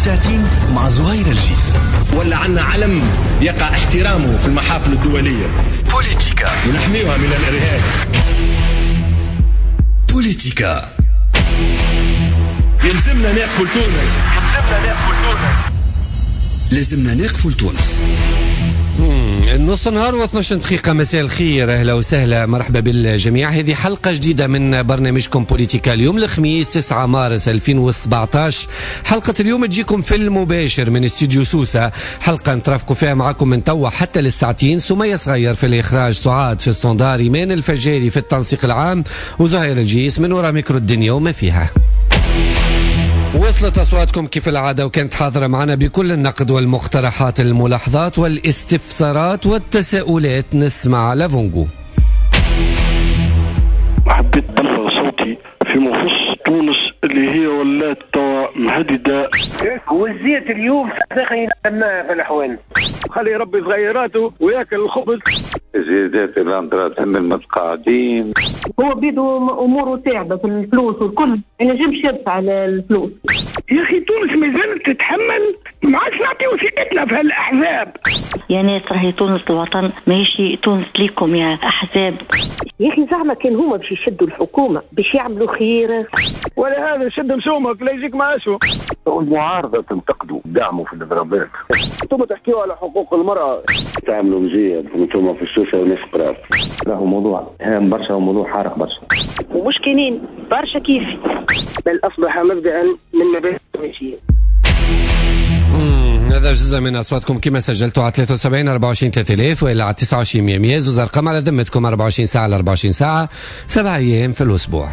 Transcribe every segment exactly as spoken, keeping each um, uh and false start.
ساعتين مع زهير الجيس. ولا عنا علم يقع احترامه في المحافل الدولية. بوليتيكا ونحميها من الإرهاب. بوليتيكا يلزمنا نقفل تونس. يلزمنا نقفل تونس. لازمنا نقفل تونس. النص نهار واثناش دقيقة. مساء الخير، أهلا وسهلا، مرحبا بالجميع. هذه حلقة جديدة من برنامجكم بوليتيكا اليوم الخميس تسعة مارس ألفين وسبعطاش. حلقة اليوم تجيكم في المباشر من استوديو سوسة، حلقة نترافقوا فيها معكم من توا حتى للساعتين. سمية صغير في الإخراج، سعاد في ستوندار، إيمان الفجاري في التنسيق العام، وزهير الجيس من وراء ميكرو الدنيا وما فيها. وصلت أصواتكم كيف العادة وكانت حاضرة معنا بكل النقد والمقترحات، الملاحظات والاستفسارات والتساؤلات. نسمع لافونغو. حبيت أبلغ صوتي في مخص تونس اللي هي ولات توا مهددة. والزيت اليوم داخل في الأحوال، خلي يربي صغيراته وياكل الخبز. زيادات الاندرات هم المتقاعدين. هو بيدو اموره صعبه في الفلوس والكل، انا جيبش يدفع الفلوس. يا اخي تونس ما زالت تتحمل، ما عادش نعطيو ثقتنا في هالاحزاب. يا ناس راهي تونس الوطن ماشي تونس ليكم يا احزاب. يا اخي زعما كان هما باش يشدوا الحكومه باش يعملوا خير، ولا هذا شد مسومك لا يجيك معاشو. والمعارضه تنتقدوا دعموا في الاضرابات. انتم تحكيوا على حقوق المراه، تعملوا مزيد انتم في السوسه وناس قراف. راهو موضوع هام برشا وموضوع حارق برشا ومش كاينين برشا كيف، بل اصبح مبدأ من مبادئ الماشيين. هذا جزء من أصواتكم كما سجلتوا على ثلاثة وسبعين أربعة وعشرين ثلاثة آلاف وإلا على تسعة وعشرين مية مية. زوز أرقام على ذمتكم، أربعة وعشرين ساعة على أربعة وعشرين ساعة، سبع أيام في الأسبوع.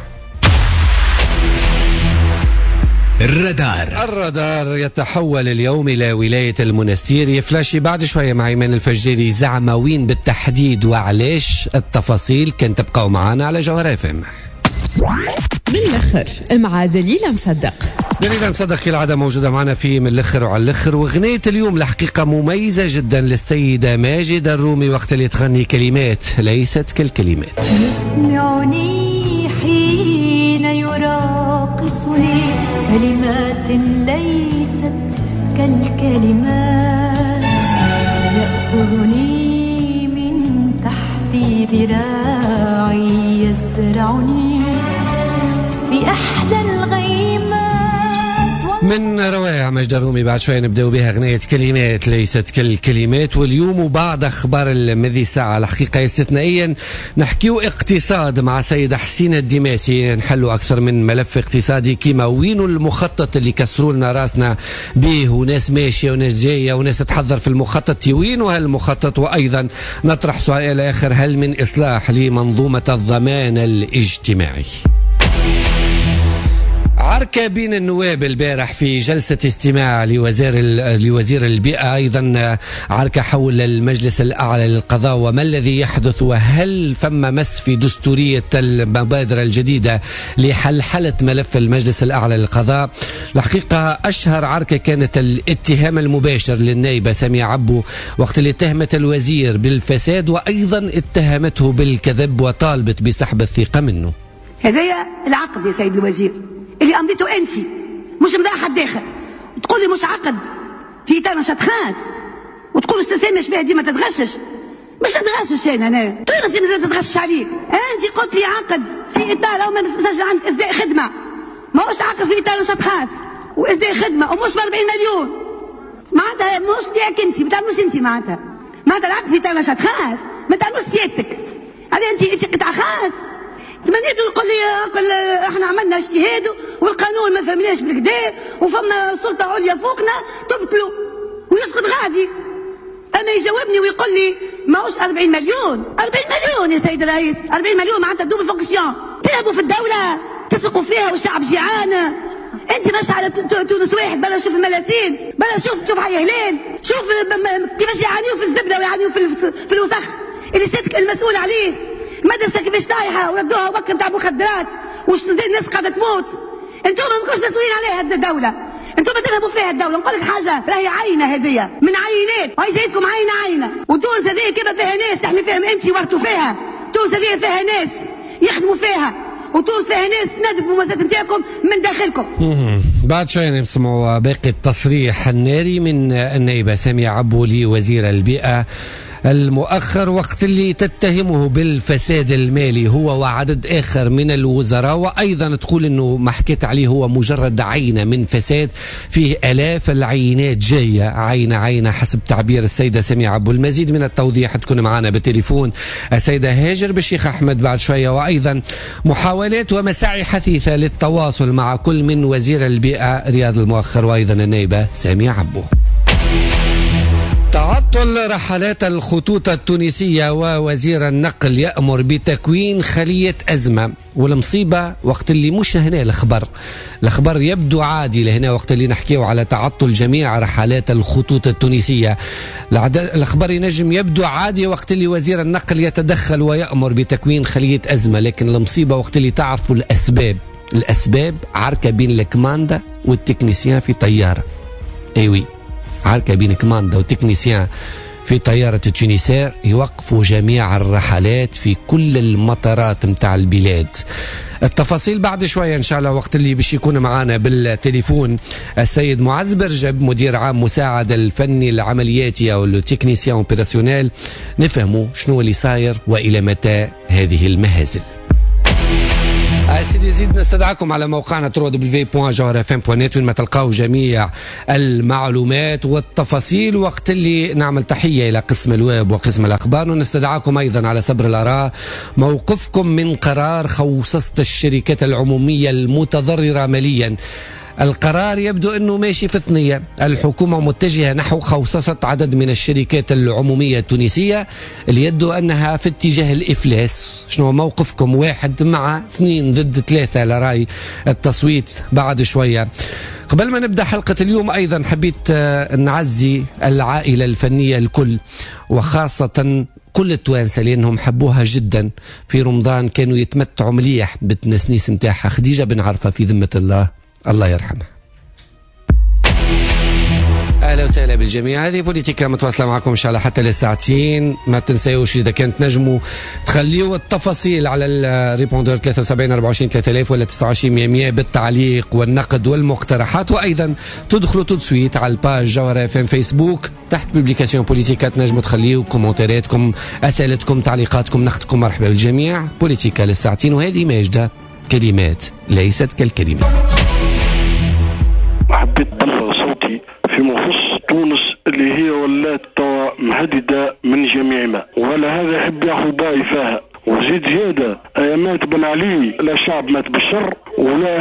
الرادار. الرادار يتحول اليوم إلى ولاية المنستير. يفلاشي بعد شوية مع إيمان الفجاري زعما وين بالتحديد وعلاش. التفاصيل كان تبقوا معنا على جوهر اف ام. من الاخر مع دليل مصدق. دليل مصدق كالعادة موجودة معنا في من الاخر وعلى الاخر. وغنية اليوم الحقيقة مميزة جدا للسيدة ماجدة الرومي وقت اللي تغني كلمات ليست كالكلمات. يسمعني حين يراقصني كلمات ليست كالكلمات، يأخذني من تحت ذراعي يزرعني في أحدى الغيمات. من روائع ماجدة الرومي بعد شوية نبدأ بها أغنية كلمات ليست كالكلمات. واليوم وبعد أخبار المذي ساعة الحقيقة استثنائيا نحكيو اقتصاد مع سيدة حسين الدماسي، نحلوا أكثر من ملف اقتصادي كيما وينو المخطط اللي كسروا لنا راسنا به، وناس ماشية وناس جاية وناس تحضر في المخطط، وينو هالمخطط. وأيضا نطرح سؤال آخر، هل من إصلاح لمنظومة الضمان الاجتماعي؟ عركة بين النواب البارح في جلسة استماع لوزير لوزير البيئة، أيضا عركة حول المجلس الأعلى للقضاء وما الذي يحدث، وهل فم مس في دستورية المبادرة الجديدة لحلحلة ملف المجلس الأعلى للقضاء. الحقيقة أشهر عركة كانت الاتهام المباشر للنائبة سامية عبو وقت اللي اتهمت الوزير بالفساد وأيضا اتهمته بالكذب وطالبت بسحب الثقة منه. هذايا العقد يا سيد الوزير اللي أمضيته أنت، مش مضى حد آخر. تقول لي مش عقد في إطار نشاط خاص، وتقول استسامة شبيه ديما تتغشش. مش تتغشش أنا أنا تونسي مازال تتغشش عليه. أنت قلت لي عقد في إطار أو ما مسجل عندك إصداء خدمة، ما هوش عقد في إطار نشاط خاص وإصداء خدمة ومش ب أربعين مليون. معناتها مش تاعك أنت، ما تعملوش أنت معناتها. معناتها العقد في إطار نشاط خاص ما تعملوش سيادتك. على أنت أنت قطاع خاص. تمنيت يقول لي قل احنا عملنا اجتهاد والقانون ما فهمناش بالكدا وفما سلطه عليا فوقنا تبطلوا ويسقط غادي. اما يجاوبني ويقول لي ماهوش أربعين مليون. أربعين مليون يا سيد الرئيس، أربعين مليون معناتها دوبل فونكسيون. تلعبوا في الدوله تسرقوا فيها والشعب جيعان. انت مش على تونس واحد، بلا شوف الملاسين، بلا شوف شوف حي هلال، شوف كيفاش يعانيوا في الزبده ويعانيوا في في الوسخ اللي سيادتك المسؤول عليه. مدرسة كيفاش طايحة وردوها وقت نتاع مخدرات وش زي الناس قاعدة تموت. انتم ما مكوش مسؤولين عليها الدولة، انتم تذهبوا فيها الدولة. نقول لك حاجة، راهي عينة هذية من عينات، هاي جايتكم عينة عينة. وتونس هذية كيما فيها ناس تحمي فيهم انت ورثوا فيها. تونس هذية فيها ناس يخدموا فيها، وتونس فيها ناس تنادوا بالمؤسسات نتاعكم من داخلكم. بعد شوي نسمعوا باقي التصريح الناري من النائبة سامية عبولي وزير البيئة المؤخر، وقت اللي تتهمه بالفساد المالي هو وعدد آخر من الوزراء، وأيضا تقول أنه ما حكيت عليه هو مجرد عينة من فساد فيه آلاف العينات جاية عينة عينة حسب تعبير السيدة سامية عبولي. المزيد من التوضيح تكون معنا بالتليفون السيدة هاجر بالشيخ أحمد بعد شوية، وأيضا محاولات ومساعي حثيثة للتواصل مع كل من وزير البيئة رياض المؤخر وأيضا النائبة سامية عبو. تعطل رحلات الخطوط التونسية ووزير النقل يأمر بتكوين خلية أزمة، والمصيبة وقت اللي مش هنا الخبر الخبر يبدو عادي لهنا وقت اللي نحكيه على تعطل جميع رحلات الخطوط التونسية. الخبر ينجم يبدو عادي وقت اللي وزير النقل يتدخل ويأمر بتكوين خلية أزمة، لكن المصيبة وقت اللي تعرفوا الأسباب الأسباب عركة بين الكماندا والتكنيسيان في طيارة. أيوي عركة بين كماندا وتكنيسيان في طيارة تونسير يوقفوا جميع الرحلات في كل المطارات متاع البلاد. التفاصيل بعد شوية إن شاء الله وقت اللي باش يكون معنا بالتليفون السيد معز برجب مدير عام مساعد الفني العملياتي أو التكنيسيان اوبيراسيونيل، نفهموا شنو اللي صاير وإلى متى هذه المهازل. سيدي زيد نستدعكم على موقعنا ترو دبليو بوان جوهر اف ام بوان نت وين ما تلقاو جميع المعلومات والتفاصيل. وقت اللي نعمل تحية إلى قسم الويب وقسم الأخبار، ونستدعكم أيضا على صبر الآراء موقفكم من قرار خوصصة الشركات العمومية المتضررة ماليا. القرار يبدو أنه ماشي في ثنية، الحكومة متجهة نحو خوصصة عدد من الشركات العمومية التونسية اللي يبدو أنها في اتجاه الإفلاس. شنو موقفكم؟ واحد مع اثنين ضد ثلاثة على رأي التصويت بعد شوية. قبل ما نبدأ حلقة اليوم أيضا حبيت نعزي العائلة الفنية الكل، وخاصة كل التوانسة لأنهم حبوها جدا في رمضان، كانوا يتمتعوا مليح بالتنسنيس متاعها. خديجة بن عرفة في ذمة الله الله يرحمه. اهلا وسهلا بالجميع. هذه بوليتيكا متواصله معكم ان شاء الله حتى للساعتين. ما تنساوش اذا كانت نجموا تخليوا التفاصيل على الريبوندور ثلاثة وسبعين أربعة وعشرين ثلاثة آلاف ولا تسعة وعشرين مية بالتعليق والنقد والمقترحات، وايضا تدخلوا تدسويت على الباج جوهر اف ام فيسبوك تحت بوبليكاسيون بوليتيكا، تنجموا تخليوا كومنتاتكم اسئلتكم تعليقاتكم. نختكم مرحبا بالجميع. بوليتيكا للساعتين، وهذه ماجده كلمات ليست كالكلمات. حبيت بلغ صوتي فيما يخص تونس اللي هي ولات توا مهددة من جميع ما، ولا هذا يحب ياخذ باي فيها وزيد زيادة. مات بن علي لا شعب مات بالشر، ولا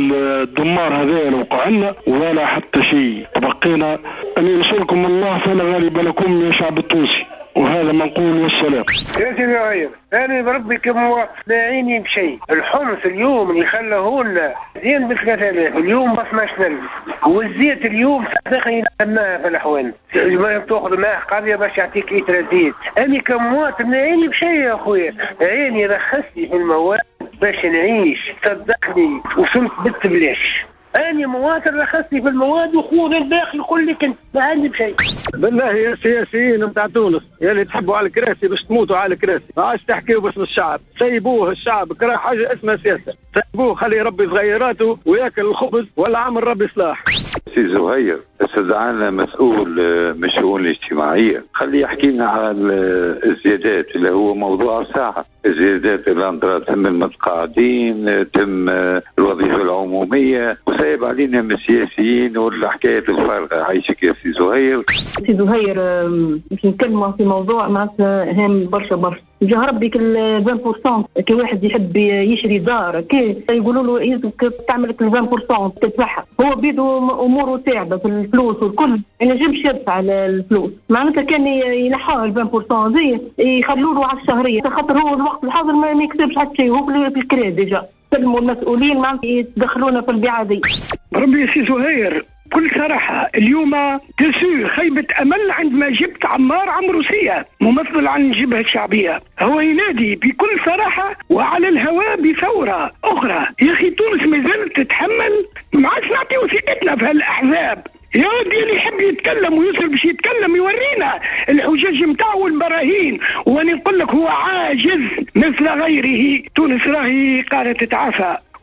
هالدمار هذا لو وقعنا ولا حتى شيء. تبقينا أن ينصركم الله فلا غالب لكم يا شعب التونسي، وهذا ما نقول والسلام. يا سيدي غير أنا بربي كم هو لا عيني بشيء. الحمص اليوم اللي خلوهولنا زين بثلاثة آلاف اليوم ب اثناش ألف، والزيت اليوم داخل ماء في الأحوال ما تاخذ ماء قضية باش يعطيك لتر زيت. أنا كمواطن لا عيني بشيء يا أخويا، عيني رخصني في المواد باش نعيش، صدقني وصلت بنت بلاش. أنا مواطن رخصني في المواد وخوض الداخل كل كنت ما عندي بشيء. بالله يا السياسيين نتاع تونس يا اللي تحبوا على الكراسي باش تموتوا على الكراسي، ما عادش تحكيوا باسم الشعب. سيبوه الشعب كره حاجه اسمها سياسه، سيبوه خليه يربي صغيراته وياكل الخبز ولا عامل ربي صلاح. سي زهير استدعانا مسؤول من الشؤون الاجتماعيه، خليه يحكي لنا على الزيادات اللي هو موضوع ساعه. الزيادات اللي تم المتقاعدين، تم الوظيفه العموميه، وسايب علينا من السياسيين والحكايات الفارغه. عايشك يا سي زهير. سي زهير باش نتكلموا في موضوع معناتها هام برشا برشا. جا ربي كل عشرين بالمئة كي واحد يحب يشري دار كي يقولوا له يلزمك تعمل لك عشرين بالمئة تدفعها، هو بيدو اموره تعبه في الفلوس والكل ما ينجمش يدفع الفلوس. معناتها كان ينحوها عشرين بالمئة زي يخلوا له على الشهريه، خاطر هو الوقت الحاضر ما يكسبش حتى شيء، هو في الكريدي ديجا سلموا المسؤولين معناتها يدخلونا في البيعه دي. ربي يا سي زهير بكل صراحة اليوم تسوي خيبة أمل عندما جبت عمار عمروسية ممثل عن الجبهة الشعبية، هو ينادي بكل صراحة وعلى الهواء بثورة أخرى. يا أخي تونس ما زالت تتحمل، ما عادش نعطيو ثقتنا في هالأحزاب. يا ودي اللي يحب يتكلم ويوصل باش يتكلم يورينا الحجج متاعه والبراهين، وانا نقول لك هو عاجز مثل غيره. تونس راهي قاعدة تتعافى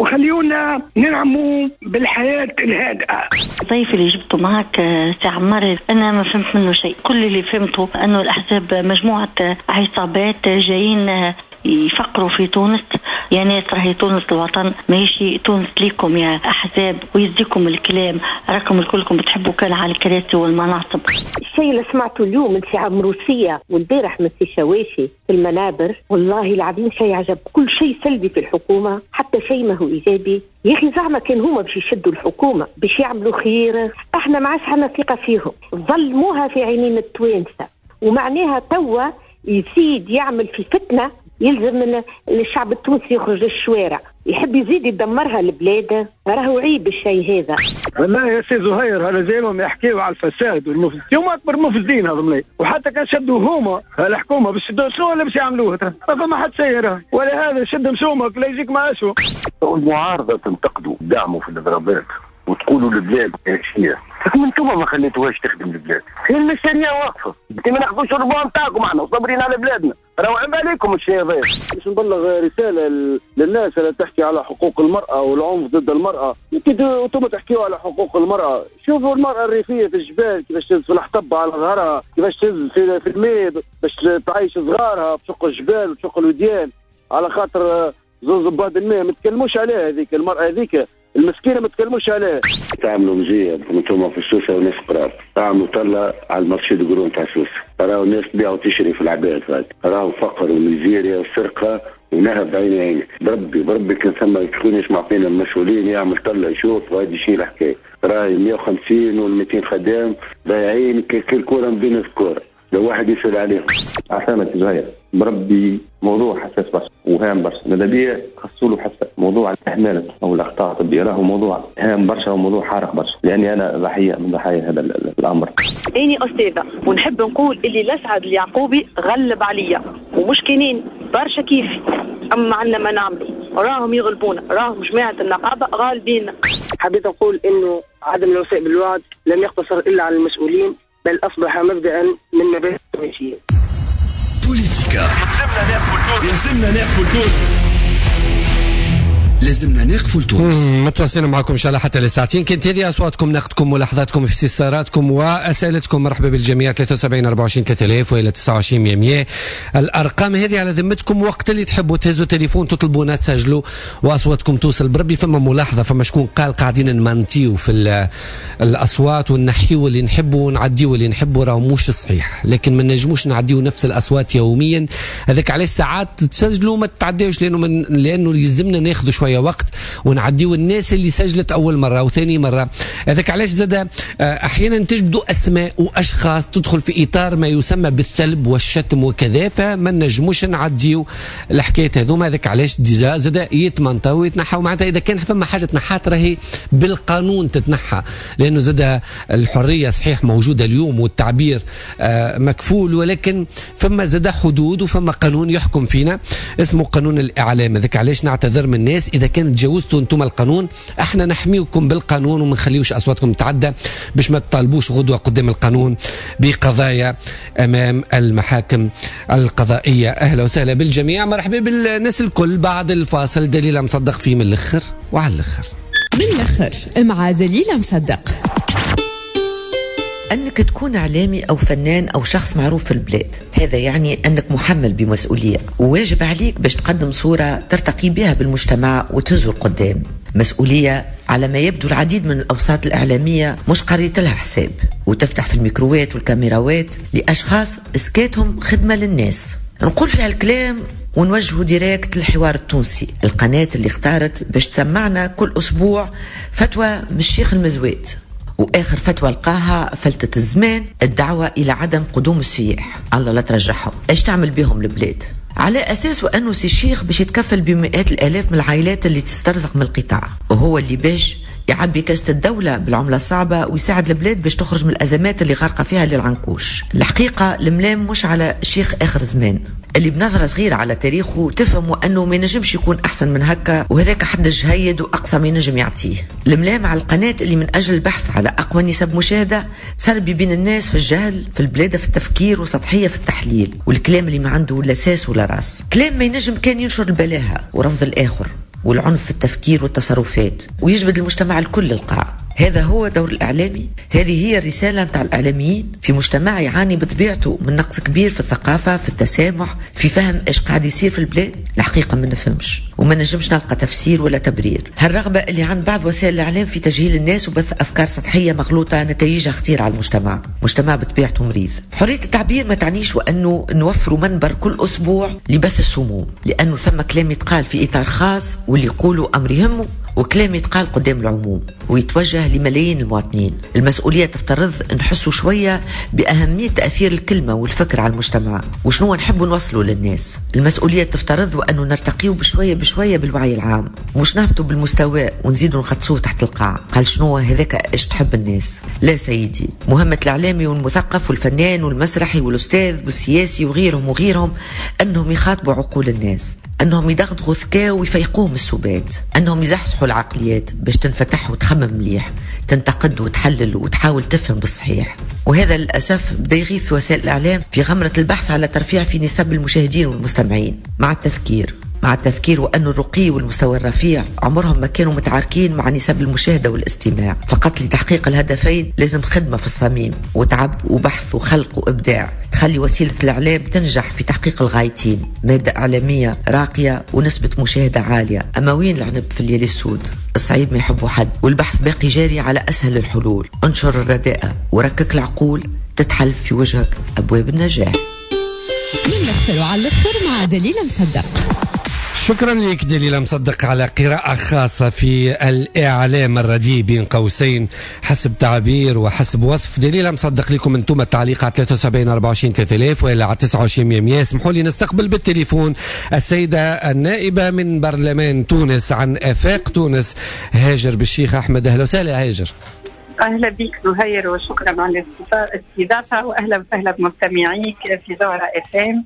وخليونا ننعموا بالحياة الهادئة. الضيف اللي جبته معك سي عمار أنا ما فهمت منه شيء. كل اللي فهمته أنه الأحزاب مجموعة عصابات جايين يفكروا في تونس. يعني ترى تونس الوطن ماشي تونس ليكم يا أحزاب ويزيكم الكلام، راكم الكلكم بتحبوا كان على الكراسي والمناصب. الشيء اللي سمعته اليوم من سي عمروسية والبارح من سي شواشي في المنابر والله العظيم شيء عجب. كل شيء سلبي في الحكومة حتى شيء ما هو إيجابي. يا أخي زعما كان هما باش يشدوا الحكومة باش يعملوا خير، احنا ما عادش عنا ثقة فيهم، ظلموها في عينين التوانسة ومعناها توا يزيد يعمل في فتنة. يلزم الشعب التونسي يخرج للشوارع، يحب يزيد يدمرها البلاد، راهو عيب الشيء هذا. والله يا سي زهير هذا زي ما يحكيوا على الفساد والمفسدين، هم اكبر مفسدين هذا ملي، وحتى كان شدوا هما الحكومه باش يشدوا شنو اللي باش يعملوه؟ ما فما حد سيرها ولا هذا شد مسومك لا يجيك معاشو. المعارضه تنتقدوا دعموا في الاضرابات وتقولوا البلاد ماشيه، لكن انتم ما خليتوهاش تخدم البلاد. هي المشاريع واقفه، انت ما ناخذوش الربع نتاعكم احنا وصابرين على بلادنا، راهو عيب عليكم الشيء هذا. باش نبلغ رساله للناس اللي تحكي على حقوق المراه والعنف ضد المراه، انتم تحكيوا على حقوق المراه، شوفوا المراه الريفيه في الجبال كيفاش تهز في الحطب على ظهرها، كيفاش تهز في في الماء باش تعيش صغارها بشق الجبال وبشق الوديان على خاطر زوز بعض الماء. ما تكلموش عليها هذيك المراه هذيك المسكينه، ما تكلموش عليها. تعملوا مزيان انتم في سوسه وناس قراب، تعملوا طلع على المارشي دو جرون تاع سوسه، راهو الناس تبيع وتشري في العباد هذا، راهو فقر وميزيريا وسرقه ونهب عيني عينك. بربي بربي كان ثم شكون يسمع فينا المسؤولين يعمل طلع يشوف وهذا الشيء الحكايه، راهي مئة وخمسين ولا مئتين خدام ضايعين كل كوره بين الكوره، لو واحد يسأل عليهم. عسامة زهير بربي موضوع حساس برشا وهام برشا، ماذا بيا خصوا له حساس موضوع الاهمال او الاخطاء الطبيه، راهو موضوع هام برشا وموضوع حارق برشا، لاني انا ضحيه من ضحايا هذا الامر. اني استاذه ونحب نقول اللي الاسعد اليعقوبي غلب عليا ومش كاينين برشا كيفي، اما عندنا ما نعملوا راهم يغلبونا، راهم جماعه النقابه غالبين. حبيت اقول انه عدم الوفاء بالوعد لم يقتصر الا على المسؤولين بل أصبح مبدأ من مبادئ التونسيين. بوليتيكا يلزمنا نقفل تونس، يلزمنا نقفل تونس، لازمنا نقفل تونس. متواصلين معكم ان شاء الله حتى لساعتين. كانت هذه اصواتكم، نقدكم، ملاحظاتكم، استفساراتكم واسئلتكم. مرحبا بالجميع. ثلاثة وسبعين أربعة وعشرين ثلاثة آلاف والى تسعة وعشرين مئة. الارقام هذه على ذمتكم، وقت اللي تحبوا تهزوا تليفون تطلبونا تسجلوا واصواتكم توصل. بربي فما ملاحظه، فما شكون قال قاعدين نمنتيو في الاصوات ونحيو اللي نحبوا ونعديو اللي نحبوا، راهو مش صحيح، لكن ما نجموش نعديو نفس الاصوات يوميا. هذاك علاش ساعات تسجلوا ما تعديوش، لانه من لانه يلزمنا ناخذ شويه وقت ونعديو الناس اللي سجلت اول مره وثاني مره. هذاك علاش زاد احيانا تجبدوا اسماء واشخاص تدخل في اطار ما يسمى بالثلب والشتم وكذا، فما نجموش نعديو الحكايه هذوما. هذاك علاش ديجا زاد يتمنطوا ويتنحوا. معناتها اذا كان فما حاجه تنحات راهي بالقانون تتنحى، لانه زاد الحريه صحيح موجوده اليوم والتعبير مكفول، ولكن فما زاد حدود وفما قانون يحكم فينا اسمه قانون الاعلام. هذاك علاش نعتذر من الناس اذا كان تجاوزتوا انتم القانون، احنا نحميكم بالقانون وما نخليوش اصواتكم تتعدى باش ما تطالبوش غدوه قدام القانون بقضايا امام المحاكم القضائيه. اهلا وسهلا بالجميع، مرحبا بالناس الكل. بعد الفاصل دليل مصدق في من الاخر وعلى الاخر. من الاخر مع دليل مصدق. أنك تكون إعلامي أو فنان أو شخص معروف في البلاد، هذا يعني أنك محمل بمسؤولية، وواجب عليك باش تقدم صورة ترتقي بها بالمجتمع وتهزو القدام. مسؤولية على ما يبدو العديد من الأوساط الإعلامية مش قريت لها حساب، وتفتح في الميكرووات والكاميراوات لأشخاص اسكاتهم خدمة للناس. نقول في هالكلام ونوجهه ديريكت للحوار التونسي، القناة اللي اختارت باش تسمعنا كل أسبوع فتوى من الشيخ المزويد، وآخر فتوى لقاها فلتة الزمان الدعوة إلى عدم قدوم السياح، الله لا ترجعهم، ايش تعمل بهم البلاد؟ على أساس وأنه سي الشيخ باش يتكفل بمئات الآلاف من العائلات اللي تسترزق من القطاع، وهو اللي باش يعبي كاسة الدولة بالعملة الصعبة ويساعد البلاد باش تخرج من الأزمات اللي غارقة فيها للعنكوش. الحقيقة الملام مش على الشيخ آخر زمان اللي بنظرة صغيرة على تاريخه تفهموا أنه ما ينجمش يكون أحسن من هكا، وهذاك حد جهيد وأقصى ما ينجم يعطيه. الملام على القناة اللي من أجل البحث على أقوى نسب مشاهدة سربي بين الناس في الجهل في البلاد في التفكير وسطحية في التحليل، والكلام اللي ما عنده لا ساس ولا راس، كلام ما ينجم كان ينشر البلاهة ورفض الآخر والعنف في التفكير والتصرفات، ويجبد المجتمع الكل القاع. هذا هو دور الإعلامي، هذه هي الرسالة متاع الإعلاميين في مجتمع يعاني بطبيعته من نقص كبير في الثقافة، في التسامح، في فهم إيش قاعد يصير في البلاد. الحقيقة ما نفهمش وما نجمش نلقى تفسير ولا تبرير. هالرغبة اللي عند بعض وسائل الإعلام في تجهيل الناس وبث أفكار سطحية مغلوطة نتائجها خطيرة على المجتمع، مجتمع بطبيعته مريض. حرية التعبير ما تعنيش وأنه نوفروا منبر كل أسبوع لبث السموم، لأنه ثم كلام يتقال في إطار خاص واللي يقولوا أمر يهمه، وكلام يتقال قدام العموم ويتوجه لملايين المواطنين. المسؤولية تفترض نحسوا شوية بأهمية تأثير الكلمة والفكر على المجتمع وشنو نحب نوصله للناس. المسؤولية تفترض وأنه نرتقيه بشوية بشوية بالوعي العام، مش نهبطوا بالمستوى ونزيدوا نغطسوه تحت القاع. قال شنو هذاك إيش تحب الناس؟ لا سيدي، مهمة الإعلامي والمثقف والفنان والمسرحي والأستاذ والسياسي وغيرهم وغيرهم أنهم يخاطبوا عقول الناس، أنهم يدغدغوا ذكاء ويفيقوهم السبات، أنهم يزحزحوا العقليات باش تنفتح وتخمم مليح، تنتقد وتحلل وتحاول تفهم بالصحيح. وهذا للأسف بدا يغيب في وسائل الإعلام في غمرة البحث على ترفيع في نسب المشاهدين والمستمعين، مع التذكير مع التذكير وأن الرقي والمستوى الرفيع عمرهم ما كانوا متعاركين مع نسب المشاهدة والاستماع. فقط لتحقيق الهدفين لازم خدمة في الصميم وتعب وبحث وخلق وإبداع تخلي وسيلة الإعلام تنجح في تحقيق الغايتين، مادة إعلامية راقية ونسبة مشاهدة عالية. أما وين العنب في الليل السود؟ الصعيد ما يحبه حد، والبحث باقي جاري على أسهل الحلول. انشر الرداءة وركك العقول، تتحل في وجهك أبواب النجاح. من الأخر على الأخر مع دليل مصدق. شكرا لك دليل مصدق على قراءة خاصة في الإعلام الرديء بين قوسين حسب تعبير وحسب وصف دليل مصدق. لكم انتم التعليق على ثلاثة وسبعين أربعة وعشرين ثلاثة آلاف وإلا على تسعة وعشرين مية. اسمحوا لي نستقبل بالتليفون السيدة النائبة من برلمان تونس عن آفاق تونس هاجر بالشيخ أحمد. أهلا وسهلا هاجر. أهلا بك زهير وشكرا على الاستضافة، وأهلا وسهلا بمستمعيك في زهرة اف ام.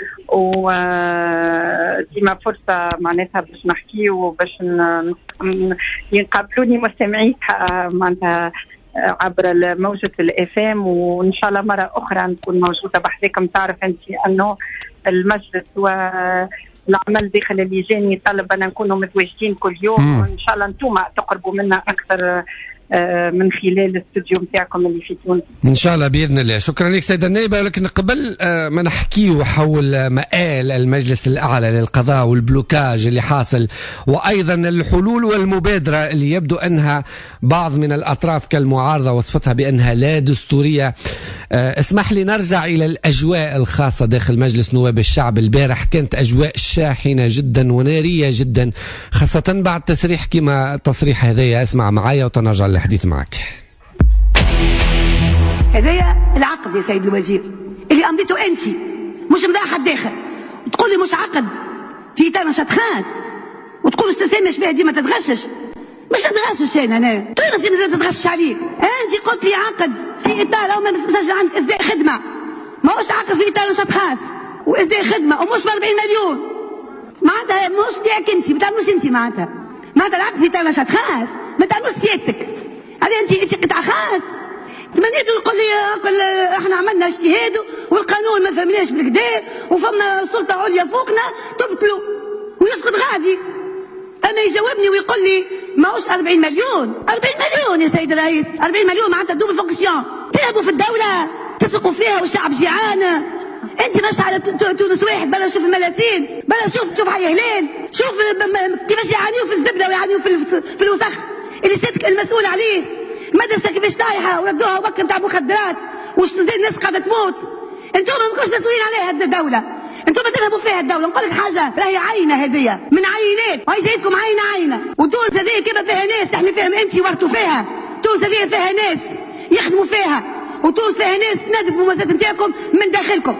وديما فرصة معناتها باش نحكي وباش ينقابلوني مستمعيك معناتها عبر موجة الاف ام، وإن شاء الله مرة أخرى نكون موجودة بحذاكم. تعرف أنت أنه المجلس والعمل داخل اللجان يطلب أن نكونوا متواجدين كل يوم، وإن شاء الله أنتم تقربوا منا أكثر من خلال الاستوديو متاعكم اللي في تونس ان شاء الله باذن الله. شكرا لك سيده النائبه. ولكن قبل ما نحكيه حول مآل المجلس الاعلى للقضاء والبلوكاج اللي حاصل وايضا الحلول والمبادره اللي يبدو انها بعض من الاطراف كالمعارضه وصفتها بانها لا دستوريه، اسمح لي نرجع الى الاجواء الخاصه داخل مجلس نواب الشعب. البارح كانت اجواء شاحنه جدا وناريه جدا، خاصه بعد تصريح كما التصريح هذايا. اسمع معايا وتنرجع الحديث معك. هذايا العقد يا سيد الوزير اللي أمضيته أنت، مش مضى أحد داخل. تقول لي مش عقد في إطار نشاط خاص وتقول استسلام شبيه ديما تتغشش. مش تتغشش أنا أنا تونسي مازال تتغشش عليك. أنت قلت لي عقد في إطار أو ما مسجل عندك إصداء خدمة، ما هوش عقد في إطار نشاط خاص وإصداء خدمة ومش ب أربعين مليون. معناتها مش تاعك أنت، ما تعملوش أنت معناتها معناتها العقد في إطار نشاط خاص ما تعملوش سيادتك. علي انت انت قطاع خاص تمنيت تقول لي قل احنا عملنا اجتهاد والقانون ما فهمناش بالكدا وفما سلطه عليا فوقنا تبطلوا ويسقط غادي. اما يجاوبني ويقول لي ماهوش أربعين مليون. أربعين مليون يا سيد الرئيس، أربعين مليون معناتها دوبل فونكسيون. تهبوا في الدوله تسرقوا فيها والشعب جيعان. انت مش على تونس واحد، بلا شوف الملاسين، بلا شوف شوف حي هلال، شوف كيفاش يعانيوا في الزبده ويعانيوا في في الوسخ اللي سيادك المسؤول عليه. مدرسه كيفاش طايحه وردوها وقت نتاع مخدرات وش زي الناس قاعده تموت. انتم ما كنتوش مسؤولين عليها هذه الدوله، انتم تذهبوا فيها الدوله. نقول لك حاجه راهي عينه هذه من عينات، هاي جايتكم عينه عينه. وتونس هذه كيما فيها ناس تحمي فيهم انت ورثوا فيها. تونس هذه فيها ناس يخدموا فيها، وتونس فيها ناس تنادب الممارسات نتاعكم من داخلكم.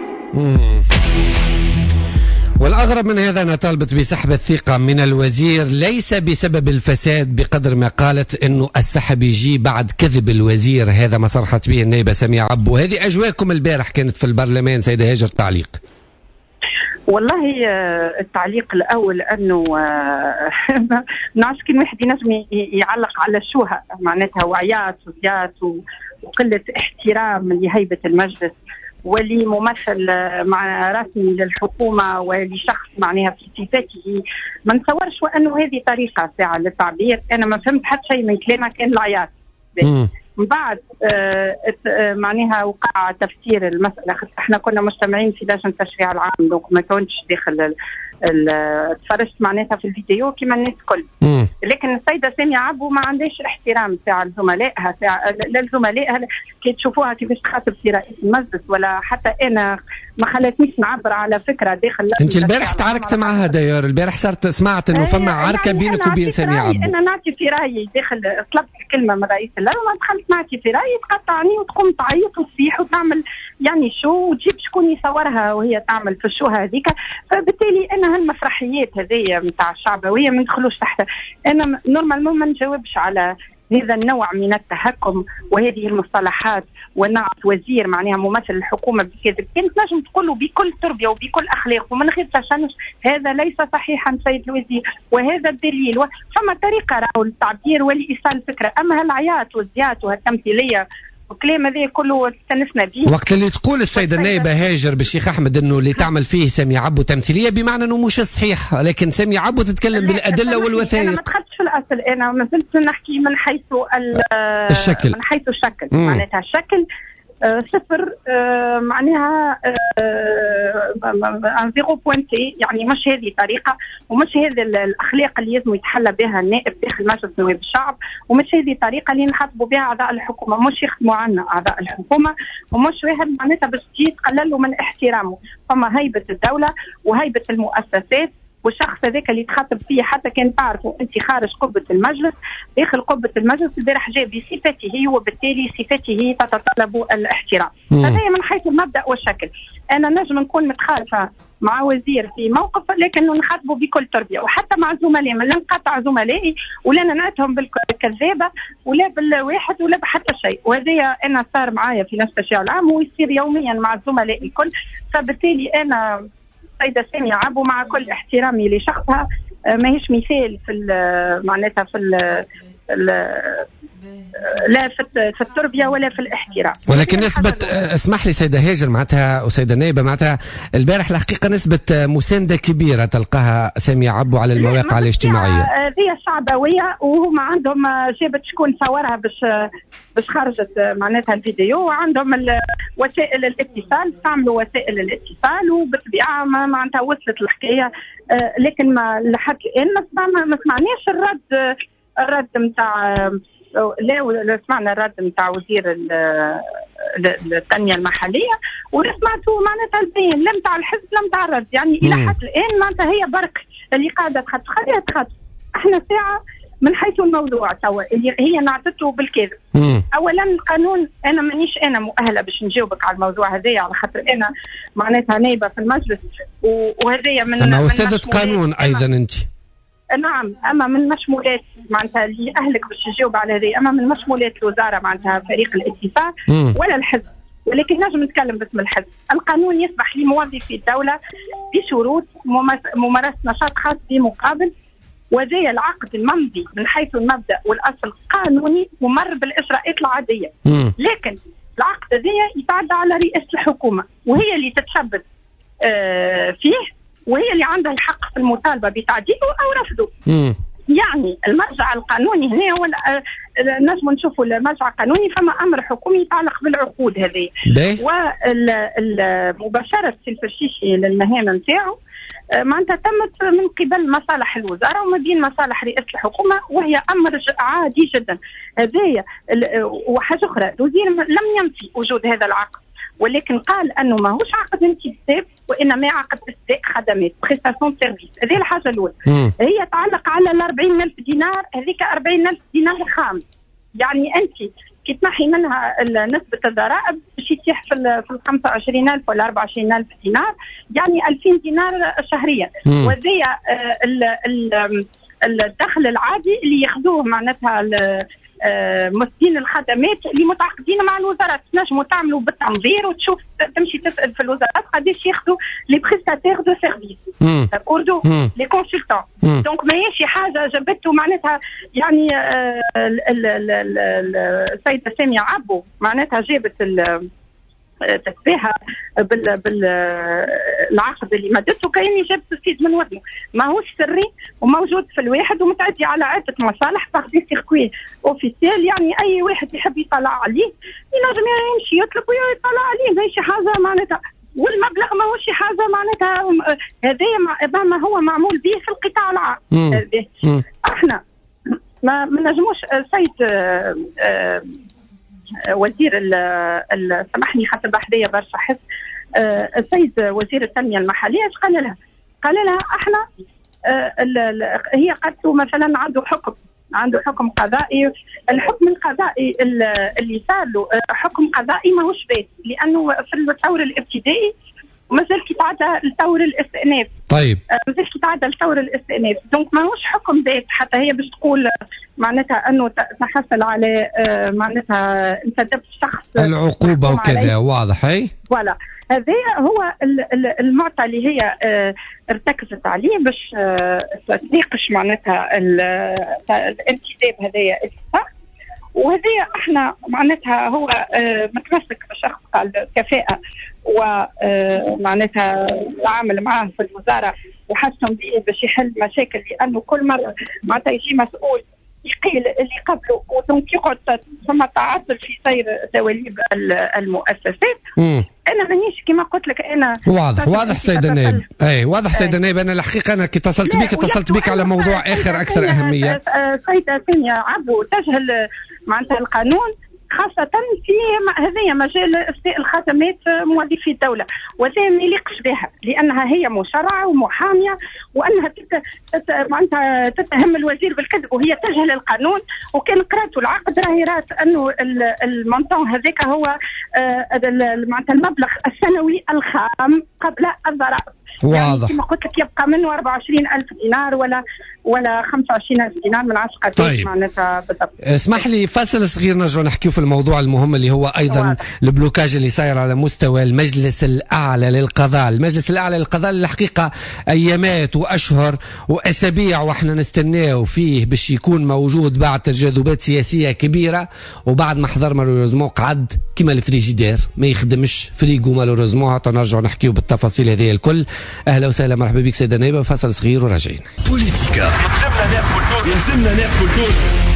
والأغرب من هذا أنا طالبت بسحب الثقة من الوزير ليس بسبب الفساد بقدر ما قالت أنه السحب يجي بعد كذب الوزير. هذا ما صرحت به النائبة سمية عبو. هذه أجواءكم البارح كانت في البرلمان سيدة هاجر. تعليق؟ والله التعليق الأول أنه نعرفش كل واحد ينجم يعلق على شوها معناتها وعيات وزيات وقلة احترام لهيبة المجلس ولي ممثل مع رسمي للحكومة ولشخص معناها في صفاته، ما نتصورش وأنه هذه طريقة ساعة للتعبير. أنا ما فهمت حتى شيء من كلامه، كان العياط. من بعد آه آه معناها وقع تفسير المسألة. احنا كنا مجتمعين في لجنة التشريع العام، دونك ما كنتش داخل تفرجت معناتها في الفيديو كما الناس الكل. لكن السيدة سامية عبو ما عندهاش احترام تاع زملائها، تاع للزملاء كي تشوفوها كيفاش تخاطب في رئيس المجلس، ولا حتى انا ما خلتنيش نعبر على فكرة داخل. انت البارح تعاركت معها داير، البارح صارت سمعت انه فما عركة يعني بينك وبين سامية عبو. انا نعطي في رايي داخل، طلبت الكلمة من رئيس اللجنة ما دخلت نعطي في رايي، تقطعني وتقوم تعيط وتصيح وتعمل يعني شو، وتجيب شكون يصورها وهي تعمل في الشو هذيك. فبالتالي انا هالمسرحيات هذية نتاع الشعبوية ما ندخلوش تحت. انا نورمالمون ما نجاوبش على هذا النوع من التهكم وهذه المصطلحات ونعت وزير معناها ممثل الحكومة بكذب. كانت نجم تقوله بكل تربية وبكل أخلاق ومن غير تشنج، هذا ليس صحيحا سيد الوزير وهذا الدليل. فما طريقة راهو للتعبير ولإيصال الفكرة. أما هالعيات والزيات وهالتمثيلية وكلام هذا كله استنسنا به. وقت اللي تقول السيدة النائبة هاجر بالشيخ أحمد أنه اللي تعمل فيه سامية عبو تمثيلية، بمعنى أنه مش صحيح، لكن سامية عبو تتكلم بالأدلة والوثائق. أنا ما دخلتش في الأصل، أنا ما زلت نحكي من حيث الشكل، من حيث الشكل. معناتها الشكل آه صفر، آه معناها آه زيرو بوينتي، يعني مش هذه طريقة ومش هذه الأخلاق اللي لازم يتحلى بها النائب داخل مجلس نواب الشعب، ومش هذه طريقة اللي نخاطبوا بها أعضاء الحكومة، مش يخدموا عنا أعضاء الحكومة، ومش واحد معناتها باش تجي تقللوا من احترامه. فما هيبة الدولة وهيبة المؤسسات، والشخص هذاك اللي تخاطب فيه حتى كان تعرفوا انت خارج قبة المجلس داخل قبة المجلس البارح جاء بصفته وبالتالي صفته تتطلب الاحترام. هذا من حيث المبدأ والشكل. انا نجم نكون متخالفة مع وزير في موقف، لكن نخاطبه بكل تربية، وحتى مع زملائي ما نقاطع زملائي ولا نعتهم بالكذابة ولا بالواحد ولا بحتى شيء. وهذا انا صار معايا في نفس التشريع العام ويصير يوميا مع الزملاء الكل. فبالتالي انا سيدة سامية عبو مع كل احترامي لشخصها ماهيش مثال في معناتها في ال لا في التربية ولا في الاحترام. ولكن نسبة، اسمح لي سيدة هاجر معناتها وسيدة نائبة، معناتها البارح الحقيقة نسبة مساندة كبيرة تلقاها سامية عبو على المواقع الاجتماعية. هذه شعبوية وهم عندهم جابت شكون صورها باش باش خرجت معناتها الفيديو، وعندهم وسائل الاتصال، استعملوا وسائل الاتصال وبالطبيعة معناتها وصلت الحكاية. لكن ما لحد الآن ما سمعناش الرد الرد نتاع لا سمعنا الرد نتاع وزير التنمية المحلية، ولا سمعتوا معناتها البيان لا نتاع الحزب لا نتاع الرد. يعني إلى حد الآن معناتها هي برك اللي قاعدة تخطف، خليها تخطف. احنا ساعة من حيث الموضوع توا اللي هي نعطته بالكذب. اولا القانون، انا مانيش انا مؤهله باش نجاوبك على الموضوع هذايا، على خاطر انا معناتها نائبه في المجلس وهذايا من انا استاذه قانون ايضا انت. نعم، اما من مشمولات معناتها اللي اهلك باش تجاوب على هذه، اما من مشمولات الوزاره معناتها فريق الاتفاق ولا الحزب، ولكن نجم نتكلم باسم الحزب. القانون يسمح لموظفي الدوله بشروط ممارسه نشاط خاص بمقابل، وزي العقد الممضي من حيث المبدأ والأصل قانوني ومر بالإجراءات العادية. لكن العقد هذا يتعدى على رئاسة الحكومة، وهي اللي تتثبت آه فيه، وهي اللي عندها الحق في المطالبة بتعديله أو رفضه. يعني المرجع القانوني هنا هو نجم نشوفوا المرجع القانوني، فما أمر حكومي يتعلق بالعقود هذه، ومباشرة الفرشيشي للمهام نتاعو معناتها تمت من قبل مصالح الوزارة وما بين مصالح رئاسة الحكومة، وهي أمر عادي جدا. هذايا وحاجة أخرى، الوزير لم ينفي وجود هذا العقد، ولكن قال أنه ما هوش عقد انتداب وإنما عقد إسداء خدمات بريستاسيون سيرفيس. هذه الحاجة الأولى. هي تعلق على الأربعين ألف دينار، هذيك أربعين ألف دينار خام، يعني أنت كي تنحي منها نسبة الضرائب باش يتيح في ال خمسة وعشرين ألف ولا أربعة وعشرين ألف دينار، يعني ألفين دينار شهريا. وهذه الدخل العادي اللي ياخذوه معناتها ممثلين الخدمات اللي متعاقدين مع الوزارات. تنجموا تعملوا بالتنظير وتشوف تمشي تسال في الوزارات قداش ياخذوا لي بريستاتير دو سيرفيس كوردو لي كونسلتون. دونك ماهيش حاجه جابته معناتها يعني السيده سامية عبو معناتها جابت تتباهى بال بالعقد اللي مدته كأني جاب تسيد من وزنه، ما هوش سري وموجود في الواحد ومتعدي على عدة مصالح باخدي سيركوي اوفيسيال، يعني أي واحد يحب يطلع عليه ينجم يمشي يطلب ويطلع عليه، ماشي حاجة معناتها، والمبلغ ما هوش حاجة معناتها هذا ما هو معمول به في القطاع العام. احنا ما نجموش سيد وزير ال سامحني خاطر بحدية برشا حس السيد وزير التنمية المحلية ايش قال لها؟ قال لها احنا هي قالت مثلا عنده حكم عنده حكم قضائي، الحكم القضائي اللي صار له حكم قضائي ماهوش بيت، لانه في الثور الابتدائي ومازال كيتعدى لثور الاستئناف. طيب مازال كيتعدى لثور الاستئناف، دونك ماهوش حكم بيت حتى هي باش تقول معناتها انه تحصل على معناتها انتدب الشخص العقوبه وكذا، واضح اي؟ فوالا هذا هو المعطى اللي هي ارتكزت عليه باش تناقش معناتها الانتداب هذايا الصح، وهذه احنا معناتها هو متمسك بشخص قال كفاءة ومعناتها تعامل معاه في الوزارة وحسن به باش يحل مشاكل، لأنه كل مرة معناتها يجي مسؤول يقيل اللي قبله ودونك يقعد ثم تعطل في سير دواليب المؤسسات. مم. انا مانيش كما قلت لك انا واضح واضح سيدة نائب، اي واضح سيدة نائب. انا الحقيقه انا كي اتصلت بك اتصلت بك على موضوع اخر اكثر اهميه. سيدة ثانية عبو تجهل معناتها القانون خاصة في هذه مجال إفتاء الخدمات موظفي الدولة، وهذا ما يليقش بها لأنها هي مشرعة ومحامية، وأنها تت... تت... معناتها تتهم الوزير بالكذب وهي تجهل القانون. وكان قرأت العقد راهي رات أنه المونطون هذاك هو معناتها المبلغ السنوي الخام قبل الضرائب. واضح. يعني كما قلت لك يبقى منه أربعة وعشرين ألف دينار ولا ولا خمسة وعشرين ألف دينار من عشقة. طيب. معناتها بالضبط. اسمح لي فاصل صغير نرجع نحكيو في الموضوع المهم اللي هو أيضا البلوكاج اللي صاير على مستوى المجلس الأعلى للقضاء. المجلس الأعلى للقضاء الحقيقة أيامات وأشهر وأسابيع وإحنا نستناه فيه باش يكون موجود بعد تجاذبات سياسية كبيرة، وبعد ما حضر مالوريزمون قعد كما الفريجيدير ما يخدمش فريقو مالوريزمون. حتى نرجع نحكيو بالتفاصيل هذه الكل. أهلا وسهلا مرحبا بك سيدة نائبة. فاصل صغير وراجعين. بوليتيكا. يلزمنا نقفل تونس، يلزمنا نقفل تونس،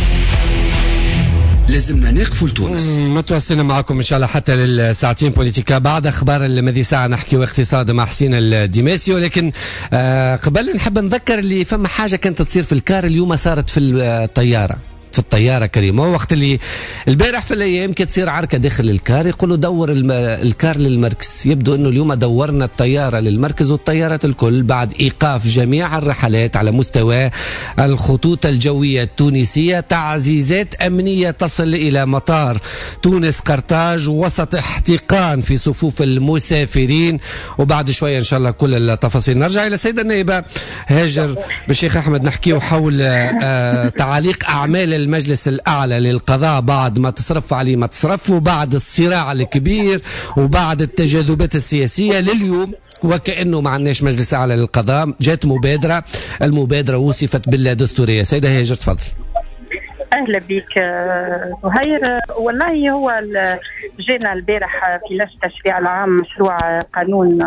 لازمنا نقفل تونس. متواصلين معكم ان شاء الله حتى للساعتين بوليتيكا. بعد اخبار المذي ساعه نحكيو اقتصاد مع حسين الدماسي، ولكن آه قبل نحب نذكر اللي فما حاجه كانت تصير في الكار اليوم صارت في الطياره في الطياره كريمه، وقت اللي البارح في الايام كانت تصير عركه داخل الكار يقولوا دور الكار للمركز. يبدو انه اليوم دورنا الطياره للمركز والطيارات الكل بعد ايقاف جميع الرحلات على مستوى الخطوط الجويه التونسيه. تعزيزات امنيه تصل الى مطار تونس قرطاج وسط احتقان في صفوف المسافرين. وبعد شويه ان شاء الله كل التفاصيل. نرجع الى السيده النائبه هاجر بالشيخ احمد نحكيو حول آه تعليق اعمال المجلس الأعلى للقضاء بعد ما تصرف عليه ما تصرف، وبعد الصراع الكبير وبعد التجاذبات السياسية لليوم وكأنه ما عندناش مجلس أعلى للقضاء. جات مبادرة، المبادرة وصفت باللا دستورية. سيدة هاجر تفضل. أهلا بك زهير. والله هو جينا البارح في لجنة التشريع العام مشروع قانون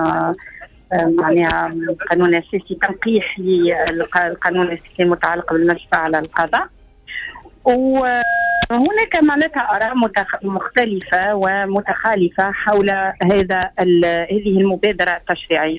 معناها قانون أساسي تنقيح للقانون الأساسي المتعلق بالمجلس الأعلى للقضاء، وهناك معناتها آراء مختلفة ومتخالفة حول هذا هذه المبادرة التشريعية.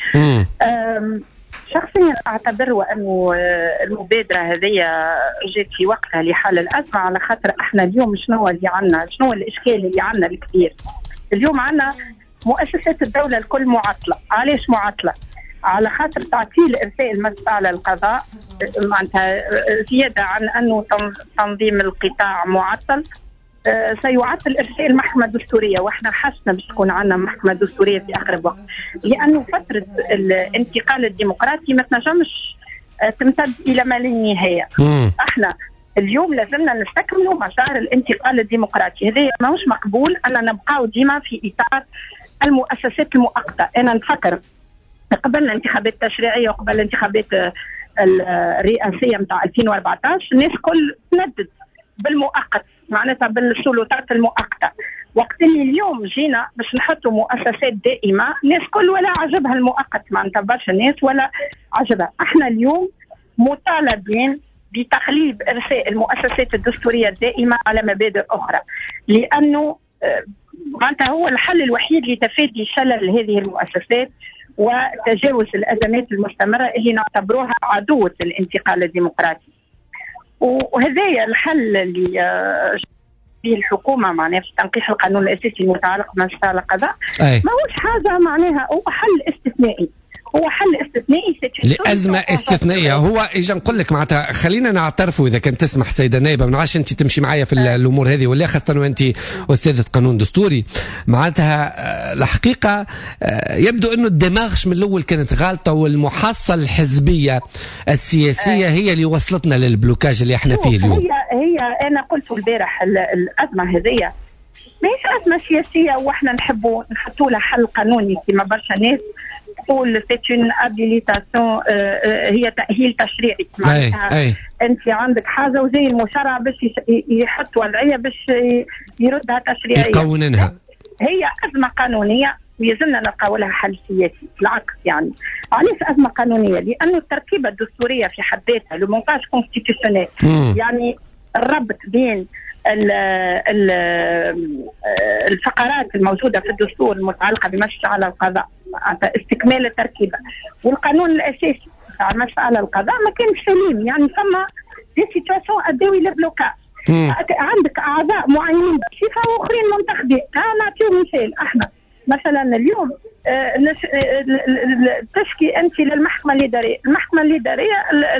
شخصيا أعتبر وأنه المبادرة هذه جات في وقتها لحل الأزمة، على خاطر احنا اليوم شنو اللي عنا، شنو الإشكال اللي عنا الكبير اليوم. عنا مؤسسات الدولة الكل معطلة. علاش معطلة؟ على خاطر تعطيل إرساء المجلس الأعلى للقضاء معناتها زيادة عن أنه تنظيم القطاع معطل، أه سيعطل إرساء المحكمة الدستورية، وإحنا حسنا باش تكون عندنا محكمة دستورية في أقرب وقت، لأنه فترة الانتقال الديمقراطي ما تنجمش أه تمتد إلى ما لا نهاية. إحنا اليوم لازمنا نستكملوا مسار الانتقال الديمقراطي. هذا ماهوش مقبول أن نبقاو ديما في إطار المؤسسات المؤقتة. أنا نفكر قبل الانتخابات التشريعية وقبل الانتخابات الرئاسية متاع ألفين وأربعة عشر الناس كل تندد بالمؤقت، معناتها بالسلطات المؤقتة. وقت اللي اليوم جينا باش نحطوا مؤسسات دائمه، الناس كل ولا عجبها المؤقت، معناتها برشا الناس ولا عجبها. احنا اليوم مطالبين بتقليب ارساء المؤسسات الدستوريه الدائمه على مبادئ اخرى، لانه معناتها هو الحل الوحيد لتفادي شلل هذه المؤسسات وتجاوز الازمات المستمره اللي نعتبروها عدوة الانتقال الديمقراطي. وهذا الحل اللي به الحكومه معناها في تنقيح القانون الاساسي المتعلق بمسألة القضاء ماهوش حاجه معناها، هو حل استثنائي، هو حل استثنائي لأزمة استثنائية. هو إجا نقول لك معناتها خلينا نعترفوا إذا كان تسمح سيدة نائبة، ما نعرفش أنت تمشي معايا في الأمور هذه ولا، خاصة وأنت أستاذة قانون دستوري. معناتها الحقيقة يبدو أنه الدماغش من الأول كانت غالطة، والمحصل الحزبية السياسية هي اللي وصلتنا للبلوكاج اللي احنا فيه اليوم. هي هي أنا قلت البارح الأزمة هذه ماهيش أزمة سياسية واحنا نحبوا نحطوا لها حل قانوني كما برشا ناس تقول سيت اون ابيليتاسيون، هي تأهيل تشريعي. معناتها انت عندك حاجه وزي المشرع باش يحط وضعيه باش يردها تشريعيا يقوننها. هي ازمه قانونيه ويزلنا نلقاو لها حل سياسي. بالعكس يعني علاش ازمه قانونيه؟ لانه التركيبه الدستوريه في حد ذاتها لو مونتاج كونستيتيسيونيل، يعني الربط بين ال ال الفقرات الموجوده في الدستور المتعلقه بمسألة القضاء، استكمال التركيبه، والقانون الاساسي تاع مسألة القضاء ما كانش سليم. يعني ثم دي سيتواسيون ادوي للبلوكاج. عندك اعضاء معينين بصفه واخرين منتخبين. انا نعطيو مثال، احنا مثلا اليوم آه تشكي انت للمحكمه الاداريه، المحكمه الاداريه